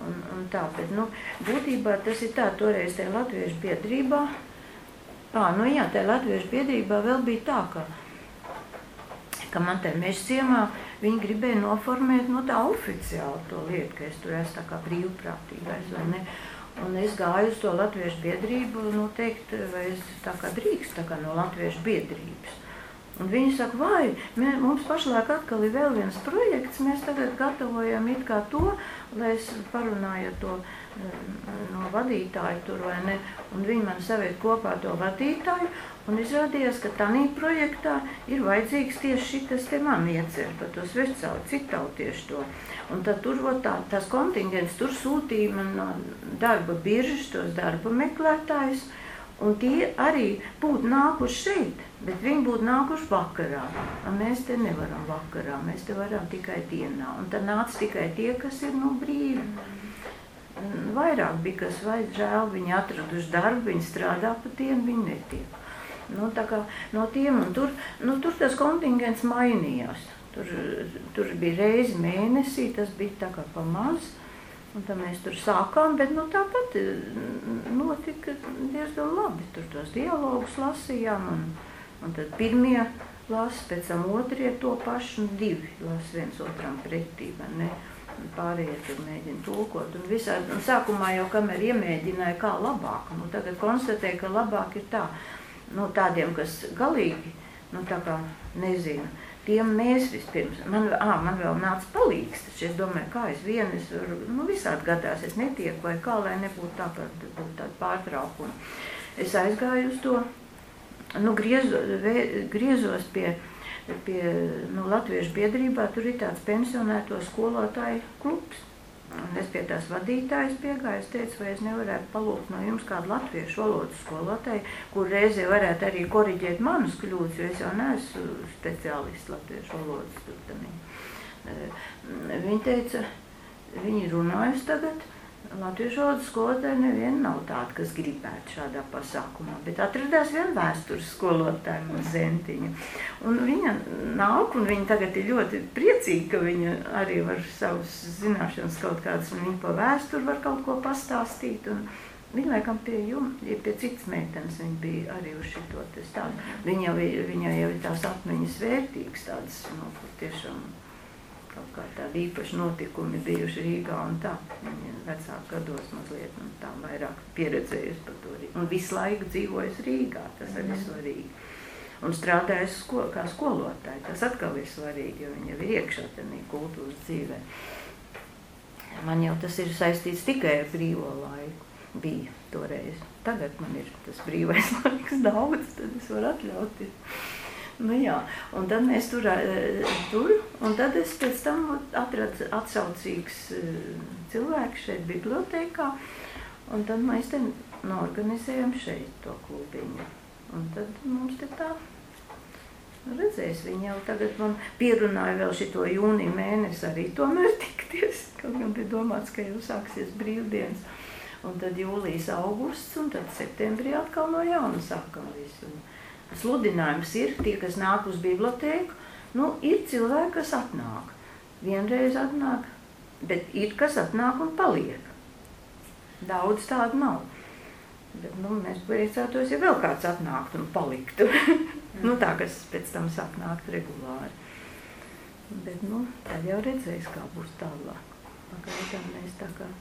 Un tā, bet, būtībā tas ir tā, toreiz tajā latviešu biedrībā, tajā latviešu biedrībā vēl bija tā, ka man te Meža ciemā viņi gribēja noformēt tā oficiāli to lietu, ka es tur esmu tā kā brīvprātīgais, vai ne? Un es gāju uz to latviešu biedrību, teikt, vai es tā kā drīkst, tā kā no latviešu biedrības. Un viņi saka, vai, mums pašlaik atkal ir vēl viens projekts, mēs tagad gatavojam it kā to, lai es parunāju to no vadītāju tur, vai ne, un viņi man saviet kopā to vadītāju, un izrādījās, ka tanī projektā ir vajadzīgs tieši šitas te man iecer par to svešcālu, citautieši to. Un tad tur tās kontingents, tur sūtīja man no darba biržas tos darba meklētājus, un tie arī būtu nākuši šeit, bet viņi būtu nākuši vakarā. Un mēs te nevaram vakarā, mēs te varam tikai dienā. Un tad nāca tikai tie, kas ir brīvi. Vairāk bija, kas žēl, viņi atraduši darbu, viņi strādā pa dienu, viņi netiek. Tā kā no tiem, un tur tas kontingents mainījās. Tur bija reizi mēnesī, tas bija tā kā pa maz. Un tad mēs tur sākām, bet tāpat notika diezgan labi. Tur tos dialogus lasījām, un tad pirmie lasa, pēc tam otrie to pašu, un divi lasa viens otram pretī, vai ne? Pārējie tur mēģina tulkot, un visādi. Un sākumā jau kamēr iemēģināja kā labāk, tagad konstatēja, ka labāk ir tā, tādiem, kas galīgi, tā kā nezina. Tiem mēs vispirms, man vēl nāca palīgs, taču es domāju, kā es varu, visādi gadās es netieku vai kā, lai nebūtu tā, ka būtu tāda pārtraukuma. Es aizgāju uz to, griezos pie latviešu biedrībā, tur ir tāds pensionēto skolotāju klubs. Un es pie tās vadītājas piegāju, es teicu, vai es nevarētu palūgt no jums kādu latviešu valodas skolotāju, kur reizē varētu arī koriģēt manas kļūdas, jo es jau neesmu speciālists latviešu valodas. Viņa teica, viņi runājas tagad, latviešu valodas skolotāja neviena nav tāda, kas gribētu šādā pasākumā, bet atradās viena vēstures skolotāja no Zentiņa. Un viņa nāk, un viņa tagad ir ļoti priecīga, ka viņa arī var savas zināšanas kaut kādas, un viņa pa vēsturi var kaut ko pastāstīt. Un viņa laikam pie citas meitenes viņa bija arī uz šito tādu. Viņa jau ir tās atmiņas vērtīgas, tādas, tiešām kaut kā tādi īpaši notikumi bijuši Rīgā un tā. Viņa vecāku gados mazliet un tā vairāk pieredzējusi par to. Un visu laiku dzīvojusi Rīgā, tas arī svarīgi. Un strādājusi kā skolotāja, tas atkal ir svarīgi, jo viņa ir iekšā tādā kultūras dzīvē. Man jau tas ir saistīts tikai ar brīvo laiku, bija toreiz. Tagad man ir tas brīvais laiks daudz, tad es varu atļauties. Un tad mēs tur, un tad es pēc tam atradu atsaucīgs cilvēks šeit bibliotēkā, un tad mēs te norganizējam šeit to klubiņu. Un tad mums te tā redzēs, viņi jau tagad man pierunāja vēl šito jūniju mēnesi arī tomēr tikties, kaut gan bija domāts, ka jau sāksies brīvdienas. Un tad jūlijas, augusts, un tad septembrī atkal no jauna sākam visu. Sludinājums ir, tie, kas nāk uz bibliotēku, ir cilvēki, kas atnāk. Vienreiz atnāk, bet ir, kas atnāk un paliek. Daudz tādu nav. Bet, mēs priecātos, ja vēl kāds atnāktu un paliktu. Tā, kas pēc tam sāk nākt regulāri. Bet, tad jau redzēs, kā būs tālāk. Pagaidām mēs tā kā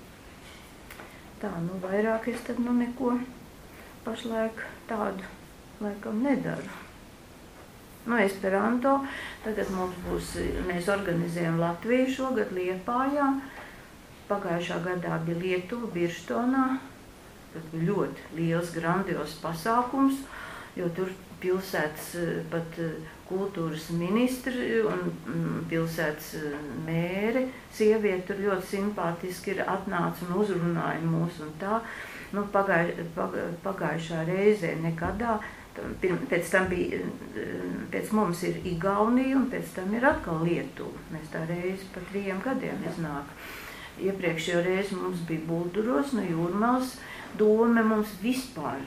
vairāk es tad, neko pašlaik tādu laikam nedaru. Esperanto, tagad mums būs, mēs organizējam Latviju šogad Liepājā. Pagājušā gadā bija Lietuva, Birštonā. Tas bija ļoti liels, grandios pasākums, jo tur pilsētas pat kultūras ministri un pilsētas mēre, sieviete tur ļoti simpātiski ir atnāca un uzrunāja mūs un tā. Pagājušā reizē nekadā. Pēc tam pēc mums ir Igaunija un pēc tam ir atkal Lietuva. Mēs tā reizi pa 3 gadiem iznāk. Iepriekšējo reizi mums bija Bulduros no Jūrmals. Dome mums vispār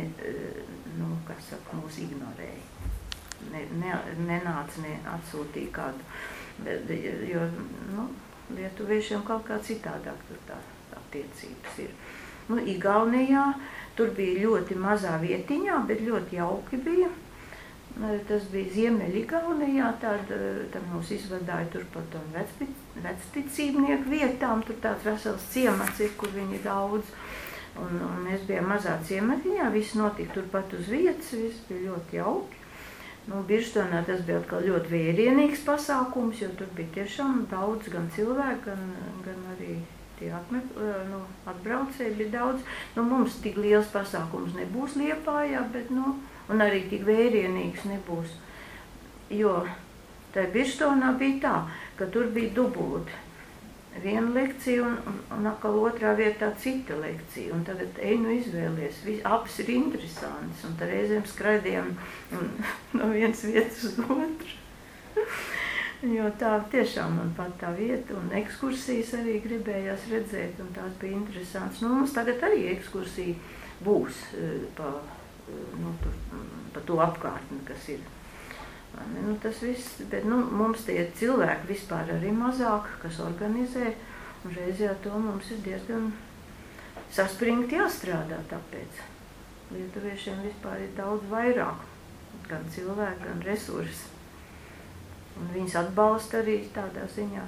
mūs ignorēja. Nenāca, atsūtīja kādu. Jo lietuviešiem kaut kā citādāk tur tā attiecības ir. Nu, Igaunijā tur bija ļoti mazā vietiņā, bet ļoti jauki bija. Tas bija Ziemeļigaunijā, tad mūs izvadāja tur par tom vecticībnieku vietām, tur tāds vesels ciemats ir, kur viņi daudz. Un mēs bijām mazā ciematiņā, viss notika turpat uz vietas, viss bija ļoti jauki. Birštonā tas bija atkal ļoti vērienīgs pasākums, jo tur bija tiešām daudz gan cilvēku, gan arī tie atbraucēji bija daudz. Mums tik liels pasākums nebūs Liepājā, bet, un arī tik vērienīgs nebūs. Jo tā Birštonā bija tā, ka tur bija dubulti. Viena lekcija un atkal otrā vietā cita lekcija. Un tagad izvēlies. Abas ir interesantas. Un tad reizēm skraidījām no vienas vietas uz otru. Jo tā tiešām man pat tā vieta. Un ekskursijas arī gribējās redzēt. Un tās bija interesantas. Mums tagad arī ekskursija būs pa to apkārtni, kas ir. Tas viss, bet mums tie cilvēki vispār arī mazāk, kas organizē, un reizē to mums ir diezgan saspringti jāstrādā tāpēc. Lietuviešiem vispār ir daudz vairāk, gan cilvēku, gan resursi. Un viņus atbalsta arī tādā ziņā,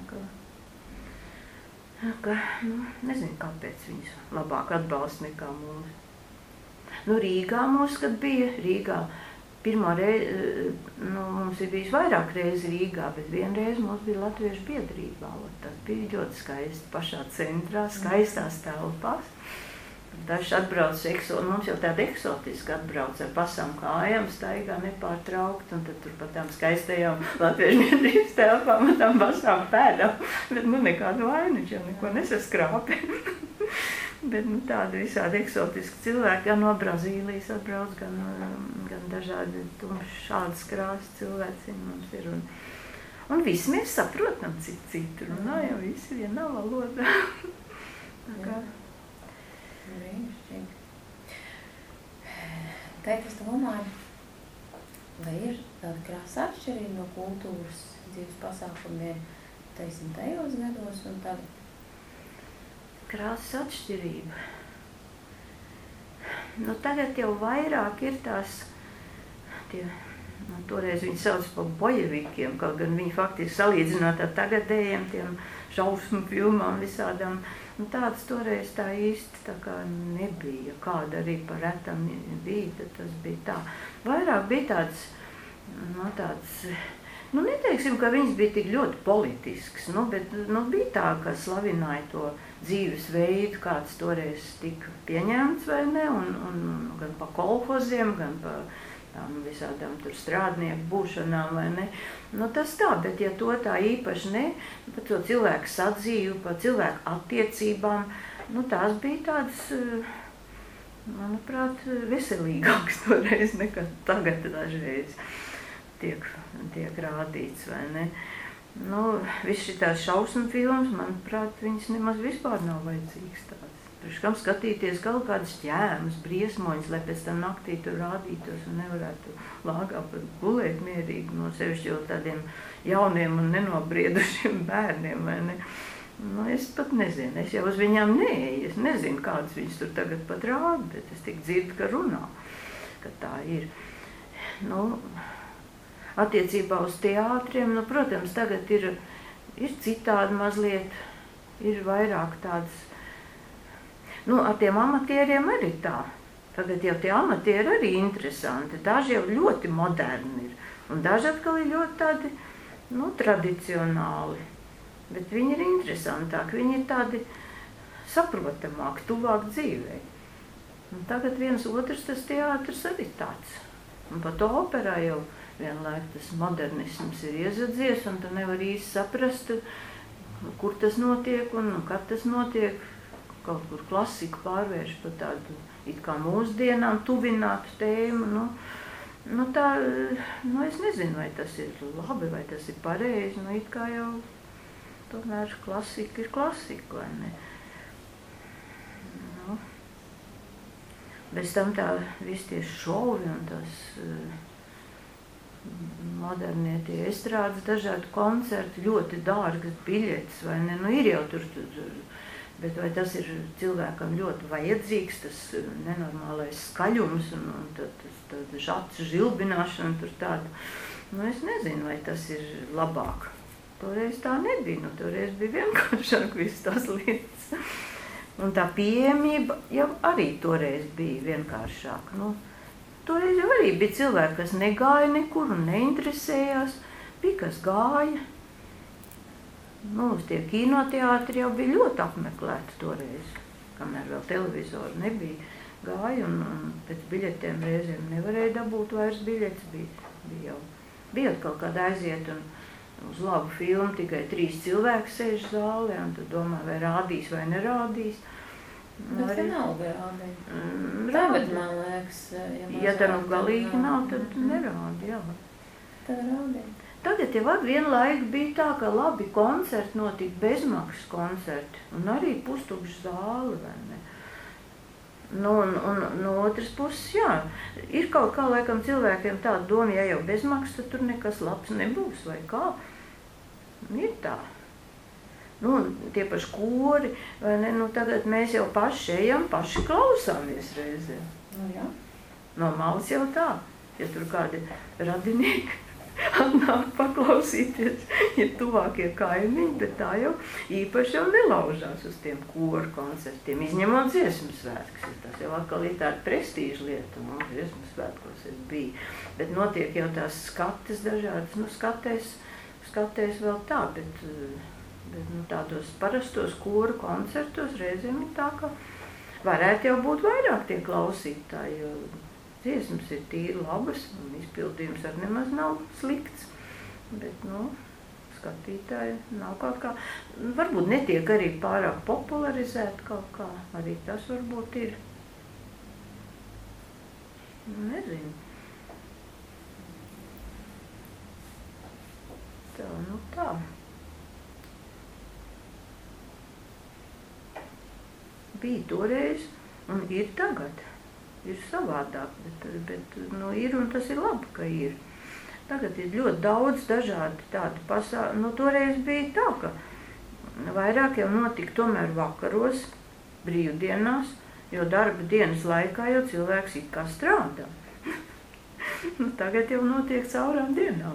ka nezinu, kāpēc viņus labāk atbalsta nekā mums. Rīgā mums, kad bija Rīgā, pirmā reize, mums ir bijis vairāk reizi Rīgā, bet vienreiz mums bija Latviešu biedrībā. Tas bija ļoti skaisti pašā centrā, skaistās telpās. Daži atbrauc, mums jau tāda eksotiska atbrauc ar pasām kājām, staigā nepārtraukt, un tad tur pa tām skaistajām Latviešu biedrības telpām ar tām pasām pēdām. Bet nekādu vainu, jau neko nesaskrāpi. Bet tādi visādi eksotiski cilvēki, gan no Brazīlijas atbrauc, gan dažādi šādas krāsas cilvēci mums ir. Un visi mēs saprotam citu, runājam visi vienā valodā. Brīnišķīgi. Teikt, es domāju, vai ir tāda krāsa atšķirība no kultūras dzīves pasākumiem 10. gados un tagad? Krāsas atšķirība. Tagad jau vairāk ir tās, toreiz viņi sauc par bojevikiem, kaut gan viņi faktiski salīdzinot ar tagadējiem tiem šausmu filmām visādām. Tādas toreiz tā īsti tā kā nebija. Kāda arī par retam bija, tad tas bija tā. Vairāk bija tāds, neteiksim, ka viņas bija tik ļoti politisks, bet bija tā, ka slavināja to dzīvesveidu, kāds toreiz tika pieņemts, vai ne, un gan pa kolhoziem, gan pa visādām tur strādnieku būšanām, vai ne. Tas tā, bet ja to tā īpaši ne, par to cilvēku sadzīvu, par cilvēku attiecībām, tās bija tādas, manuprāt, veselīgākas toreiz nekā tagad dažreiz tiek rādīts, vai ne. Viss šitās šausmu filmas, manuprāt, viņas nemaz vispār nav vajadzīgas tādas. Priekš kam skatīties kaut kādas ķēmas, briesmoņas, lai pēc tam naktī tur rādītos un nevarētu lāgā pat gulēt mierīgi, no sevišķi jau tādiem jauniem un nenobriedušiem bērniem, vai ne. Es pat nezinu, es jau uz viņām neeju, es nezinu, kādas viņas tur tagad pat rāda, bet es tik dzirdu, ka runā, ka tā ir. Attiecībā uz teātriem, protams, tagad ir citādi mazliet, ir vairāk tādas, ar tiem amatieriem arī tā. Tagad jau tie amatieri arī interesanti, daži jau ļoti moderni ir, un daži atkal ir ļoti tādi, tradicionāli, bet viņi ir interesantāki, viņi ir tādi saprotamāki, tuvāk dzīvei. Tagad viens otrs tas teātris arī tāds, un pat operā jau vienlaik tas modernisms ir iezadzies, un tu nevar īsti saprast, kur tas notiek un kad tas notiek. Kaut kur klasiku pārvērš par tādu it kā mūsdienām tuvinātu tēmu. Tā, es nezinu, vai tas ir labi, vai tas ir pareizi, it kā jau tomēr klasika ir klasika, vai ne. Bez tam tā visi tie šovi un tas modernie tie estrādes, dažādi koncerti, ļoti dārgas biļetes, vai ne, ir jau tur Bet vai tas ir cilvēkam ļoti vajadzīgs, tas nenormālais skaļums un tad žacu žilbināšana tur tāda. Nu, es nezinu, vai tas ir labāk. Toreiz tā nebija, nu, toreiz bija vienkāršāk viss tās lietas. Un tā pieejamība jau arī toreiz bija vienkāršāka. Nu, toreiz jau arī bija cilvēki, kas negāja nekur un neinteresējās, bija kas gāja. Nu, uz tie kinoteātri jau bija ļoti apmeklēti toreiz, kamēr vēl televizoru nebija. Gāja un pēc biļetēm reizēm nevarēja dabūt vairs biļetes, bija kaut kāda aiziet un uz labu filmu tikai 3 cilvēki sēž zālē, un tad domā, vai rādīs vai nerādīs. Bet vienalga rādīja. Tagad, man liekas, ja tā nu galīgi nav, tad nerāda, jā. Tad rādīja. Tagad jau ar vienu laiku bija tā, ka labi koncerti notika, bezmaksas koncerti, un arī pustukša zāle, vai ne? Nu, un no otras puses, jā, ir kaut kā laikam cilvēkiem tāda doma, ja jau bezmaksas, tad tur nekas labs nebūs, vai kā? Ir tā. Nu, tie paši kori, vai ne, nu tagad mēs jau paši ejam, paši klausāmies reizē. Nu, jā. No malas jau tā, ja tur kādi radinieki atnāk paklausīties, ja tuvākie kaimiņi, bet tā jau īpaši jau nelaužās uz tiem koru koncertiem, izņemot dziesmu svētkus. Tas jau atkal ir tāda prestīža lieta, un dziesmu svētkos es biju. Bet notiek jau tās skates dažādas, nu skatēs vēl tā, bet nu, tādos parastos koru koncertos reizēm ir tā, ka varētu jau būt vairāk tie klausītāji, jo dziesmas ir tīri labas, un izpildījums arī nemaz nav slikts, bet, nu, skatītāji nav kaut kā, varbūt netiek arī pārāk popularizēti kaut kā, arī tas varbūt ir, nezinu. Tā, nu tā. Bija toreiz, un ir tagad. Ir savādāk, bet nu, ir, un tas ir labi, ka ir. Tagad ir ļoti daudz dažādi tādi pasākumi. Nu, toreiz bija tā, ka vairāk jau notika tomēr vakaros, brīvdienās, jo darba dienas laikā jau cilvēks it kā strādā. Nu, tagad jau notiek caurām dienām.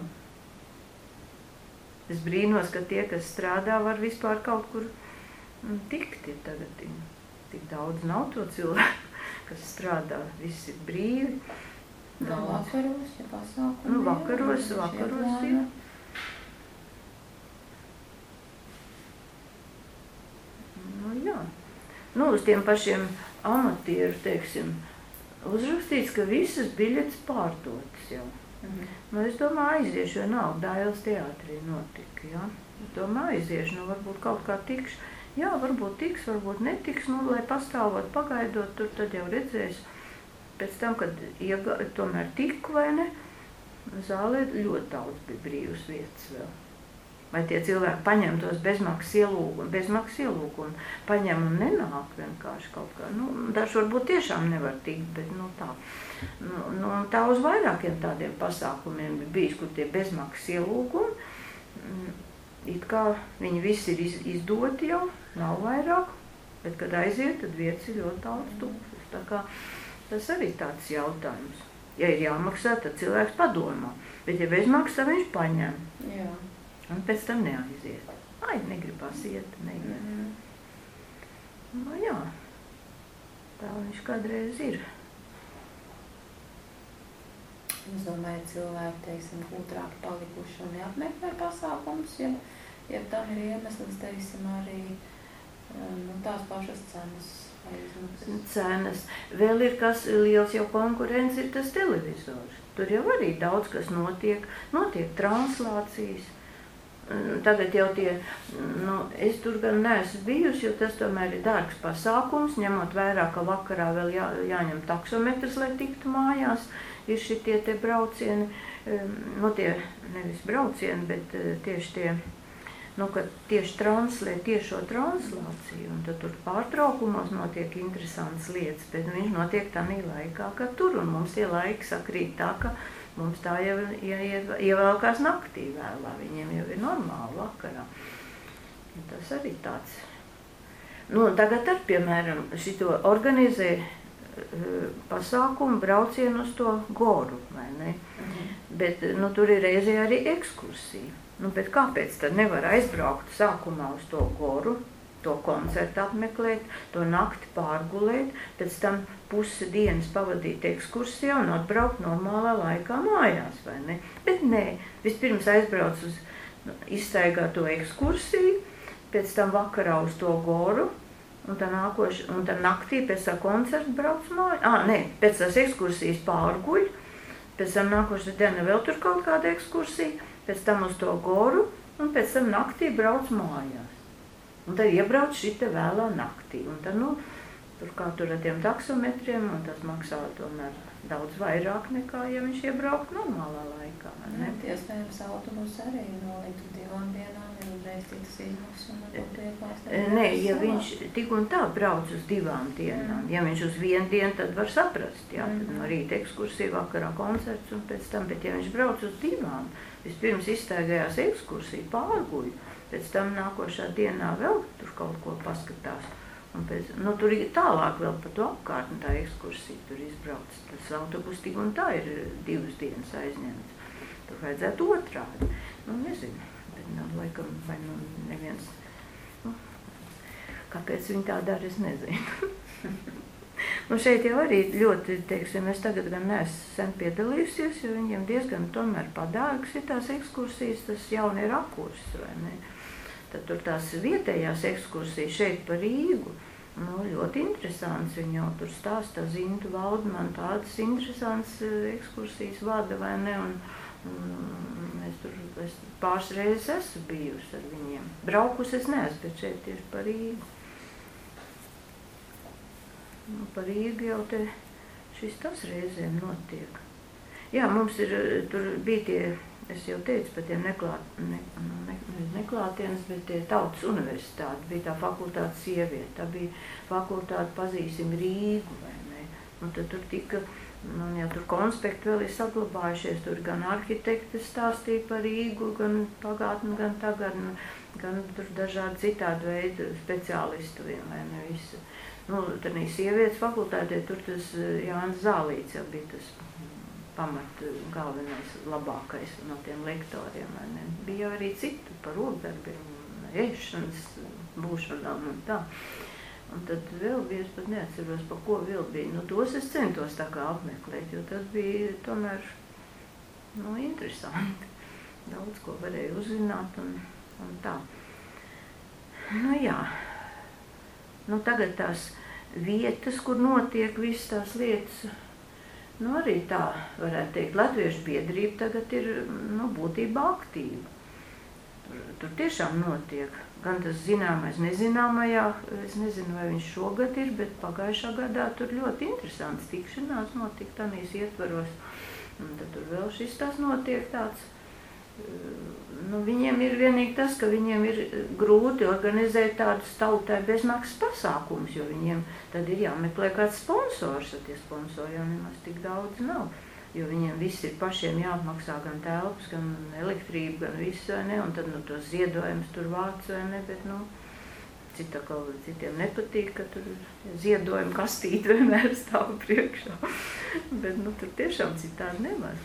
Es brīnos, ka tie, kas strādā, var vispār kaut kur tikt. Tagad tik daudz nav to cilvēku, kas strādā, viss ir brīvi. No vakaros, ja pasākumi. Nu, vakaros ir. Nu, jā. Nu, uz tiem pašiem amatieru, teiksim, uzrakstīts, ka visas biļetes pārdotas jau. Nu, es domāju, aiziešu, jo nav Dailes teātrī notika, jā. Es domāju, aiziešu, nu, varbūt kaut kā tikšu. Jā, varbūt tiks, varbūt netiks, nu, lai pastāvot, pagaidot, tur tad jau redzēs. Pēc tam, kad tomēr tiku, vai ne, zālē ļoti daudz bija brīvas vietas vēl. Vai tie cilvēki paņem tos bezmaksas ielūgu un paņem un nenāk vienkārši kaut kā. Nu, dažs varbūt tiešām nevar tikt, bet nu tā. Nu, tā uz vairākiem tādiem pasākumiem bija bijis, kur tie bezmaksas ielūgumi. It kā viņi visi ir izdoti jau, nav vairāk, bet kad aiziet, tad vietas ir ļoti daudz tukšas. Tā kā tas arī tāds jautājums. Ja ir jāmaksā, tad cilvēks padomā, bet ja bezmaksā, viņš paņem. Jā. Un pēc tam neaiziet. Ai, negribas iet, neiet. Nu jā, tā viņš kādreiz ir. Es domāju, cilvēki, teiksim, gudrāki palikuši un neapmeklē pasākums, ja tam ir iemesls, teiksim, arī tās pašas cenas vai izmaksas. Cenas. Vēl ir kas liels jau konkurence, ir tas televizors. Tur jau arī daudz kas notiek translācijas. Tagad jau tie, nu, es tur gan neesmu bijusi, jo tas tomēr ir dārgs pasākums, ņemot vērā, ka vakarā vēl jāņem taksometrs, lai tiktu mājās. Ir šitie te braucieni, nu tie nevis braucieni, bet tieši tie, nu, ka tieši translē tiešo translāciju, un tad tur pārtraukumos notiek interesantas lietas, bet viņš notiek tādā laikā, ka tur, un mums tie laiki sakrīt tā, ka mums tā jau ievēlkās naktī vēlā, viņiem jau ir normāli vakarā. Un tas arī tāds. Nu, tagad ar, piemēram, šito organizē pasākumu braucienu uz to Goru, vai ne? Bet, nu, tur ir reizē arī ekskursija. Nu, bet kāpēc tad nevar aizbraukt sākumā uz to Goru, to koncertu apmeklēt, to nakti pārgulēt, pēc tam pusi dienas pavadīt ekskursijā un atbraukt normālā laikā mājās, vai ne? Bet nē, vispirms aizbrauc uz izstaigāto ekskursiju, pēc tam vakarā uz to Goru, un tā naktī pēc tā koncerta brauc mājās. Pēc tās ekskursijas pārguļ, pēc tam nākošais diena vēl tur kaut kāda ekskursija, pēc tam uz to Goru, un pēc tam naktī brauc mājās. Un tad iebrauc šita vēlā naktī. Un tad, nu, tur kā tur ar tiem taksometriem, un tas maksā tomēr daudz vairāk nekā, ja viņš iebraukt normālā laikā. Ne, iespējams, autobus arī nolikt 2 dienām, ir uzreiz citas izmaksas un varbūt ieklāst. Nē, ja viņš tik un tā brauc uz 2 dienām, ja viņš uz 1 dienu, tad var saprast, jā, tad no rīta ekskursija, vakarā koncerts un pēc tam, bet ja viņš brauc uz 2, vispirms izstaigājās ekskursija, pārguļ, pēc tam nākošā dienā vēl tur kaut ko paskatās. Un pēc, nu, tur ir tālāk vēl pa to apkārtni tā ekskursija, tur izbrauc. Tas autobus tik un tā ir 2 dienas aizņemts. Tur vajadzētu otrādi. Nu, nezinu, bet nu, laikam, vai nu neviens, nu, kāpēc viņi tā dara, es nezinu. Nu, šeit jau arī ļoti, teiksim, es tagad gan neesmu sen piedalījusies, jo viņiem diezgan tomēr padārgas ir tās ekskursijas, tas jaunie rakurs, vai ne? Tad tur tās vietējās ekskursijas šeit par Rīgu, nu, ļoti interesants, viņi jau tur stāsta, Zintu Valdman, tādas interesantas ekskursijas vada, vai ne, un es pāris reizes esmu bijusi ar viņiem. Braukus es neesmu, bet šeit tieši par Rīgu. Nu, par Rīgu jau te šis tas reizēm notiek. Jā, mums ir, tur bija tie, es jau teicu par tiem neklātienes, bet tie Tautas universitāte, bija tā fakultāte sieviete, tā bija fakultāte Pazīsim Rīgu, vai ne? Un tad tur tika, un ja tur konspekti vēl ir saglabājušies, tur gan arhitekti stāstīja par Rīgu, gan pagātni, gan tagad, gan tur dažādi citādi veidu speciālistu, vai ne visu. Nu, tad sievietes fakultātē, tur tas Jānis Zālīts jau bija tas pamat galvenais, labākais no tiem lektoriem. Ne? Bija arī citu par rokdarbiem, ēšanas būšanām un tā. Un tad vēl bija, es pat neatceros, par ko vēl bija. Nu, tos es centos tā kā apmeklēt, jo tas bija tomēr, nu, interesanti. Daudz ko varēja uzzināt un tā. Nu, jā. Nu, tagad tās vietas, kur notiek visas tās lietas, nu, arī tā, varētu teikt, Latviešu biedrība tagad ir, nu, būtībā aktīva. Tur tiešām notiek. Gan tas zināmais nezināmajā, es nezinu, vai viņš šogad ir, bet pagājušā gadā tur ļoti interesants tikšanās notika tanīs ietvaros. Un tad tur vēl šis tas notiek tāds. Nu, viņiem ir vienīgi tas, ka viņiem ir grūti organizēt tādus tautai bezmaksas pasākumus, jo viņiem tad ir jāmeklē kāds sponsors, un tie sponsori jau nemaz tik daudz nav. Jo viņiem viss ir pašiem jāapmaksā gan telpas, gan elektrība, gan viss, vai ne, un tad, nu, tos ziedojumus tur vāc, vai ne, bet, nu, citiem nepatīk, ka tur ziedojumi kastīti vienmēr stāv priekšā. Bet, nu, tur tiešām citādi nevar.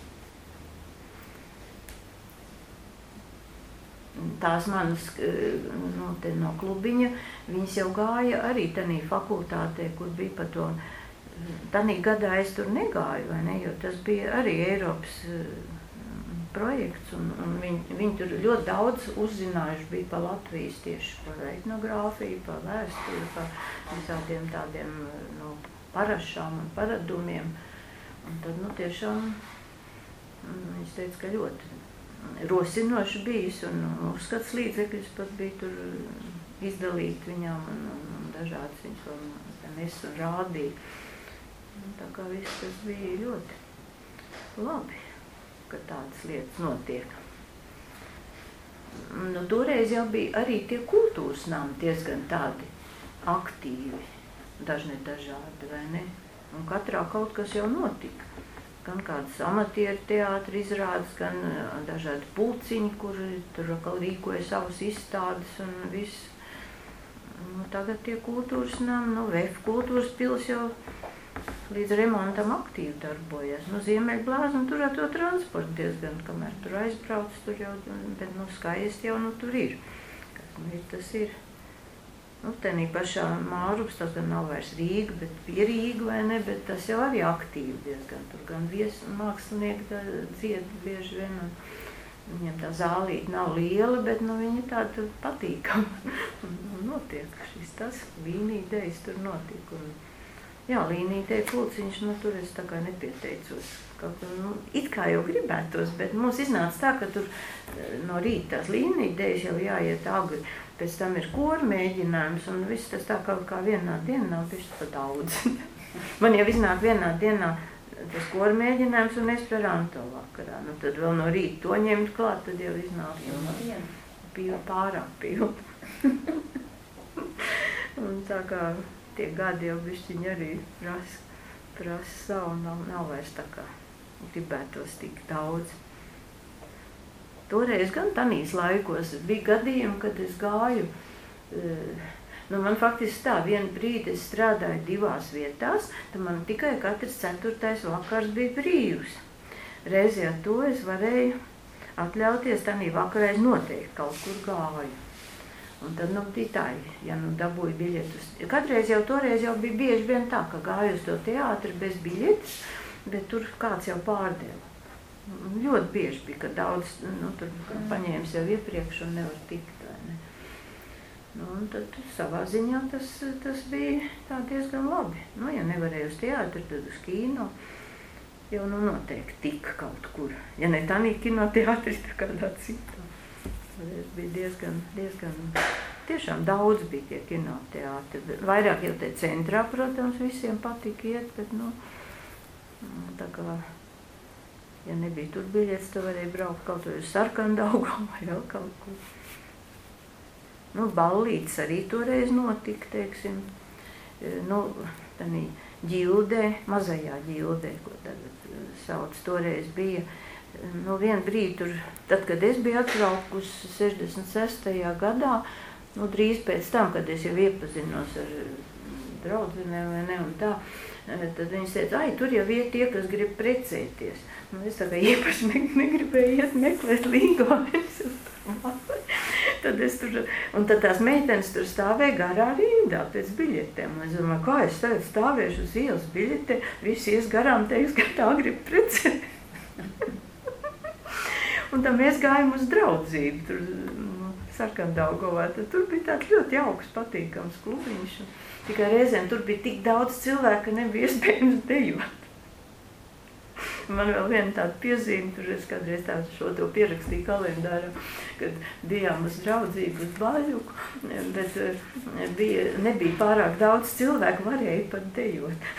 Tās manas, nu, te no klubiņa, viņas jau gāja arī tanī fakultātē, kur bija pa to. Tanī gadā es tur negāju, vai ne, jo tas bija arī Eiropas projekts, un viņi tur ļoti daudz uzzinājuši bija pa Latvijas tieši par etnogrāfiju, pa vēsturi, pa visādiem tādiem, nu, parašām un paradumiem. Un tad, nu, tiešām, viņš teica, ka ļoti rosinoši bijis, un uzskats līdzekļus pat bija tur izdalīt viņām, un dažādas viņas vēl nes un rādīja. Tā kā viss tas bija ļoti labi, ka tādas lietas notiek. Nu, toreiz jau bija arī tie kultūras nami diezgan tādi aktīvi, dažādi, vai ne? Un katrā kaut kas jau notika. Gan kādas amatieru teātra izrādes, gan dažādi pulciņi, kuri tur rīkoja savas izstādes un viss. Nu, tagad tie kultūras nami, VF kultūras pils jau līdz remontam aktīvi darbojas. Ziemeļblāzma tur ar to transportu diezgan, kamēr tur aizbrauc, tur jau, bet skaisti jau tur ir. Tas ir. Tenī pašā Mārups, tas gan nav vairs Rīga, bet pie Rīga, vai ne, bet tas jau arī aktīvi diezgan. Tur gan mākslinieki dzied bieži vien, un viņiem tā zālīte nav liela, bet viņa tāda patīkama. Un notiek šis tas, līnīdejas tur notiek. Jā, līnītei pulciņš, tur es tā kā nepieteicos. It kā jau gribētos, bet mums iznāca tā, ka tur no rīta tās līnīdejas jau jāiet agri. Pēc tam ir kora mēģinājums, un viss tas tā kaut kā vienā dienā bišķi pa daudz. Man jau iznāk vienā dienā tas kora mēģinājums un esperanto vakarā. Tad vēl no rīta to ņemt klāt, tad jau iznāk jau pārāk pildu. Un tā kā tie gadi jau bišķiņi arī prasa savu, nav vairs tā kā gribētos tik daudz. Toreiz gan tanīs laikos bija gadījumi, kad es gāju, man faktiski tā, vienu brīdi es strādāju 2 vietās, tad man tikai katrs 4. vakars bija brīvs. Reizē ar to es varēju atļauties, tanī vakarā es noteikti kaut kur gāju. Un tad bija tā, ja dabūju biļetus. Katreiz jau toreiz jau bija bieži vien tā, ka gāju uz to teātri bez biļetes, bet tur kāds jau pārdeva. Ļoti bieži bija, ka daudz tur paņēmis jau iepriekš un nevar tikt. Vai ne? Un tad savā ziņā tas bija tā diezgan labi. Ja nevarēju uz teātri, tad uz kino. Jau noteikti tika kaut kur. Ja ne tā kinoteātris, tā kādā citā. Tas bija diezgan, tiešām daudz bija tie kinoteātri. Vairāk jau te centrā, protams, visiem patika iet, bet tā kā, ja nebija tur biļetes, tad varēja braukt kaut vai uz Sarkandaugam vai vēl kaut kur. Ballītes arī toreiz notika, teiksim, tanī ģildē, mazajā ģildē, ko tagad sauc, toreiz bija. Vienu brīdi tur, tad, kad es biju atbraukusi 66. gadā, drīz pēc tam, kad es jau iepazinos ar draudzenēm vai ne un tā, tad viņas teica, tur jau ir tie, kas grib precēties. Es tā kā īpaši negribēju iet meklēt līgonis. Tad es tur, un tad tās meitenes tur stāvēja garā rindā pēc biļetēm. Es domāju, kā es tagad stāvēšu uz ielas biļetē, visi ies garām teiks, ka tā grib precēt. Un tad mēs gājām uz draudzību, tur Sarkandaugovā, tad tur bija tāds ļoti jauks, patīkams klubiņš. Tikai reizēm tur bija tik daudz cilvēku, ka nebija iespējams dejot. Man vēl viena tāda piezīme, tur es kādreiz šo to pierakstīju kalendārā, kad bijām uz draudzību uz Bāļuku, bet nebija pārāk daudz cilvēku, varēja pat dejot.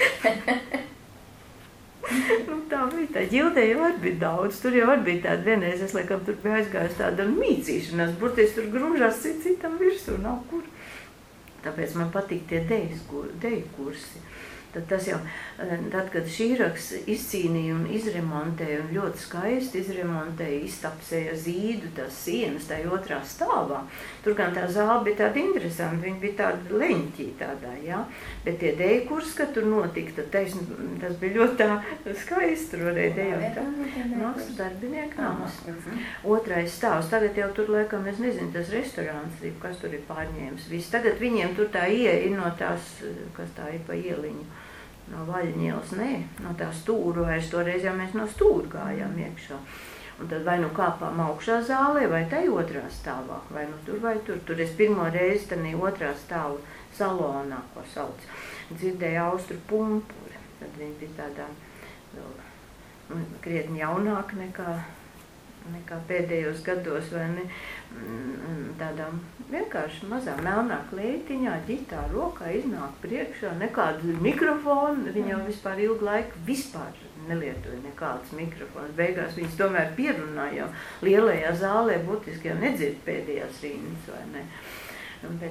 Tā bija tā, ģildē jau arī bija daudz, tur jau arī bija tāda, vienreiz es laikam tur bija aizgājusi tāda mīcīšanās, burties tur grūžās citam virsū, nav kur. Tāpēc man patīk tie deju kursi. Tad tas jau, tad, kad Šīraks izcīnīja un izremontēja un ļoti skaisti izremontēja, iztapsēja zīdu, tās sienas, tā 2. stāvā, tur gan tā zāle bija tāda interesanta, viņa bija tāda leņķī tādā, jā, bet tie deju kursi, kad tur notika, tad tas bija ļoti tā skaisti, tur varēja dejot tā. Mākslas darbinieku namas. 2. stāvs, tagad jau tur laikam, es nezinu, tas restorāns, kas tur ir pārņēmis, viss. Tagad viņiem tur tā ieeja no tās, kas tā ir pa ieliņu. No Vaļņielas, no tā stūra vairs, toreiz jau mēs no stūra gājām iekšā. Un tad vai kāpām augšā zālē, vai tai 2. stāvā, vai tur, vai tur. Tur es pirmo reizi tanī 2. stāvu salonā, ko sauc, dzirdēju austru pumpuri. Tad viņi bija tādā krietni jaunāk nekā pēdējos gados, vai ne, tādā vienkārši mazā melnā kleitiņā, ģitāra rokā iznāk priekšā, nekādu mikrofonu, viņa jau vispār ilgu laiku vispār nelietoja nekādas mikrofonas. Beigās viņas tomēr pierunāja, lielajā zālē būtiski jau nedzird pēdējās rindas, vai ne. Bet,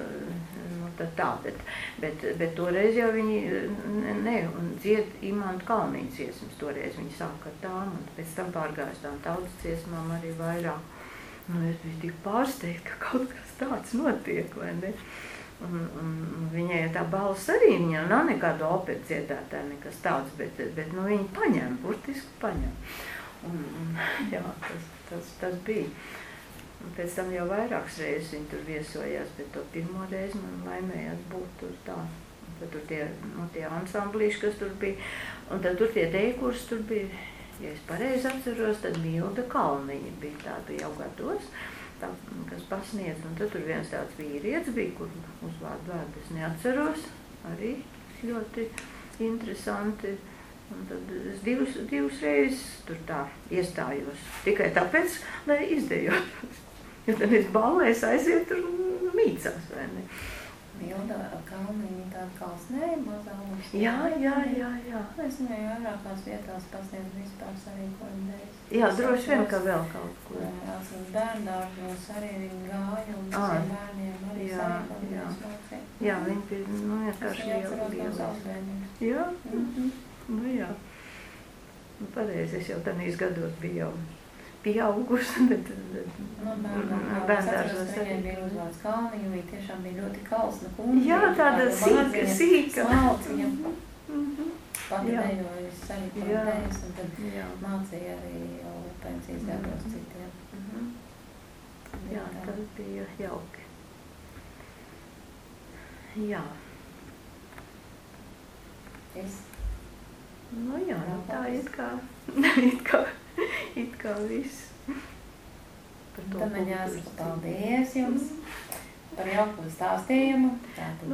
bet toreiz jau viņi, un dzied Imantu Kalniņu dziesmas, toreiz viņi sāka ar tām, un pēc tam pārgājas tām tautas dziesmām arī vairāk. Es biju tik pārsteigta, ka kaut kas tāds notiek, vai ne? Un viņai tā balss arī, viņai nav nekāda opera dziedātāja, nekas tāds, bet nu, viņa paņem, burtiski paņem. Un jā, tas bija. Un pēc tam jau vairākas reizes viņi tur viesojās, bet to pirmo reizi man laimējās būt tur tā. Un tad tur tie ansamblīši, kas tur bija, un tad tur tie dejkurs tur bija, ja es pareizi atceros, tad Milda Kalniņa bija tāda jau gados, tā, kas pasniedz, un tad tur viens tāds vīrietis bija, kur uzvārdu es neatceros, arī ļoti interesanti. Un tad es divas reizes tur tā iestājos, tikai tāpēc, lai izdejotos. Jo tad es ballēs aiziet tur mīcās, vai ne? Milda Kalniņa tāda kalsnēja, mazā mums. Jā. Es viņai vairākās vietās pasniedzu vispār sarīkojumu. Jā, droši vien, ka vēl kaut ko. Atceros bērndārgos arī viņi gāja un visiem bērniem arī sarīkojumu mācīja. Jā, viņi bija, nu, vienkārši lieli. Jā? Nu jā. Nu, pareizi, es jau tādīs gados biju jau pieaugusi, bet bērndārzos arī. Viņai bija uzvārds Kalniņa, viņa tiešām bija ļoti kalsna kundze. Jā, tāda sīka. Smalciņa. Pati dejojas sarīkojumu dejas, un tad mācīja arī jau pensijas gados citiem. Jā, tas bija jauki. Jā. Nu jā, tā it kā viss. Tad man jāsaka paldies jums par jauku stāstījumu.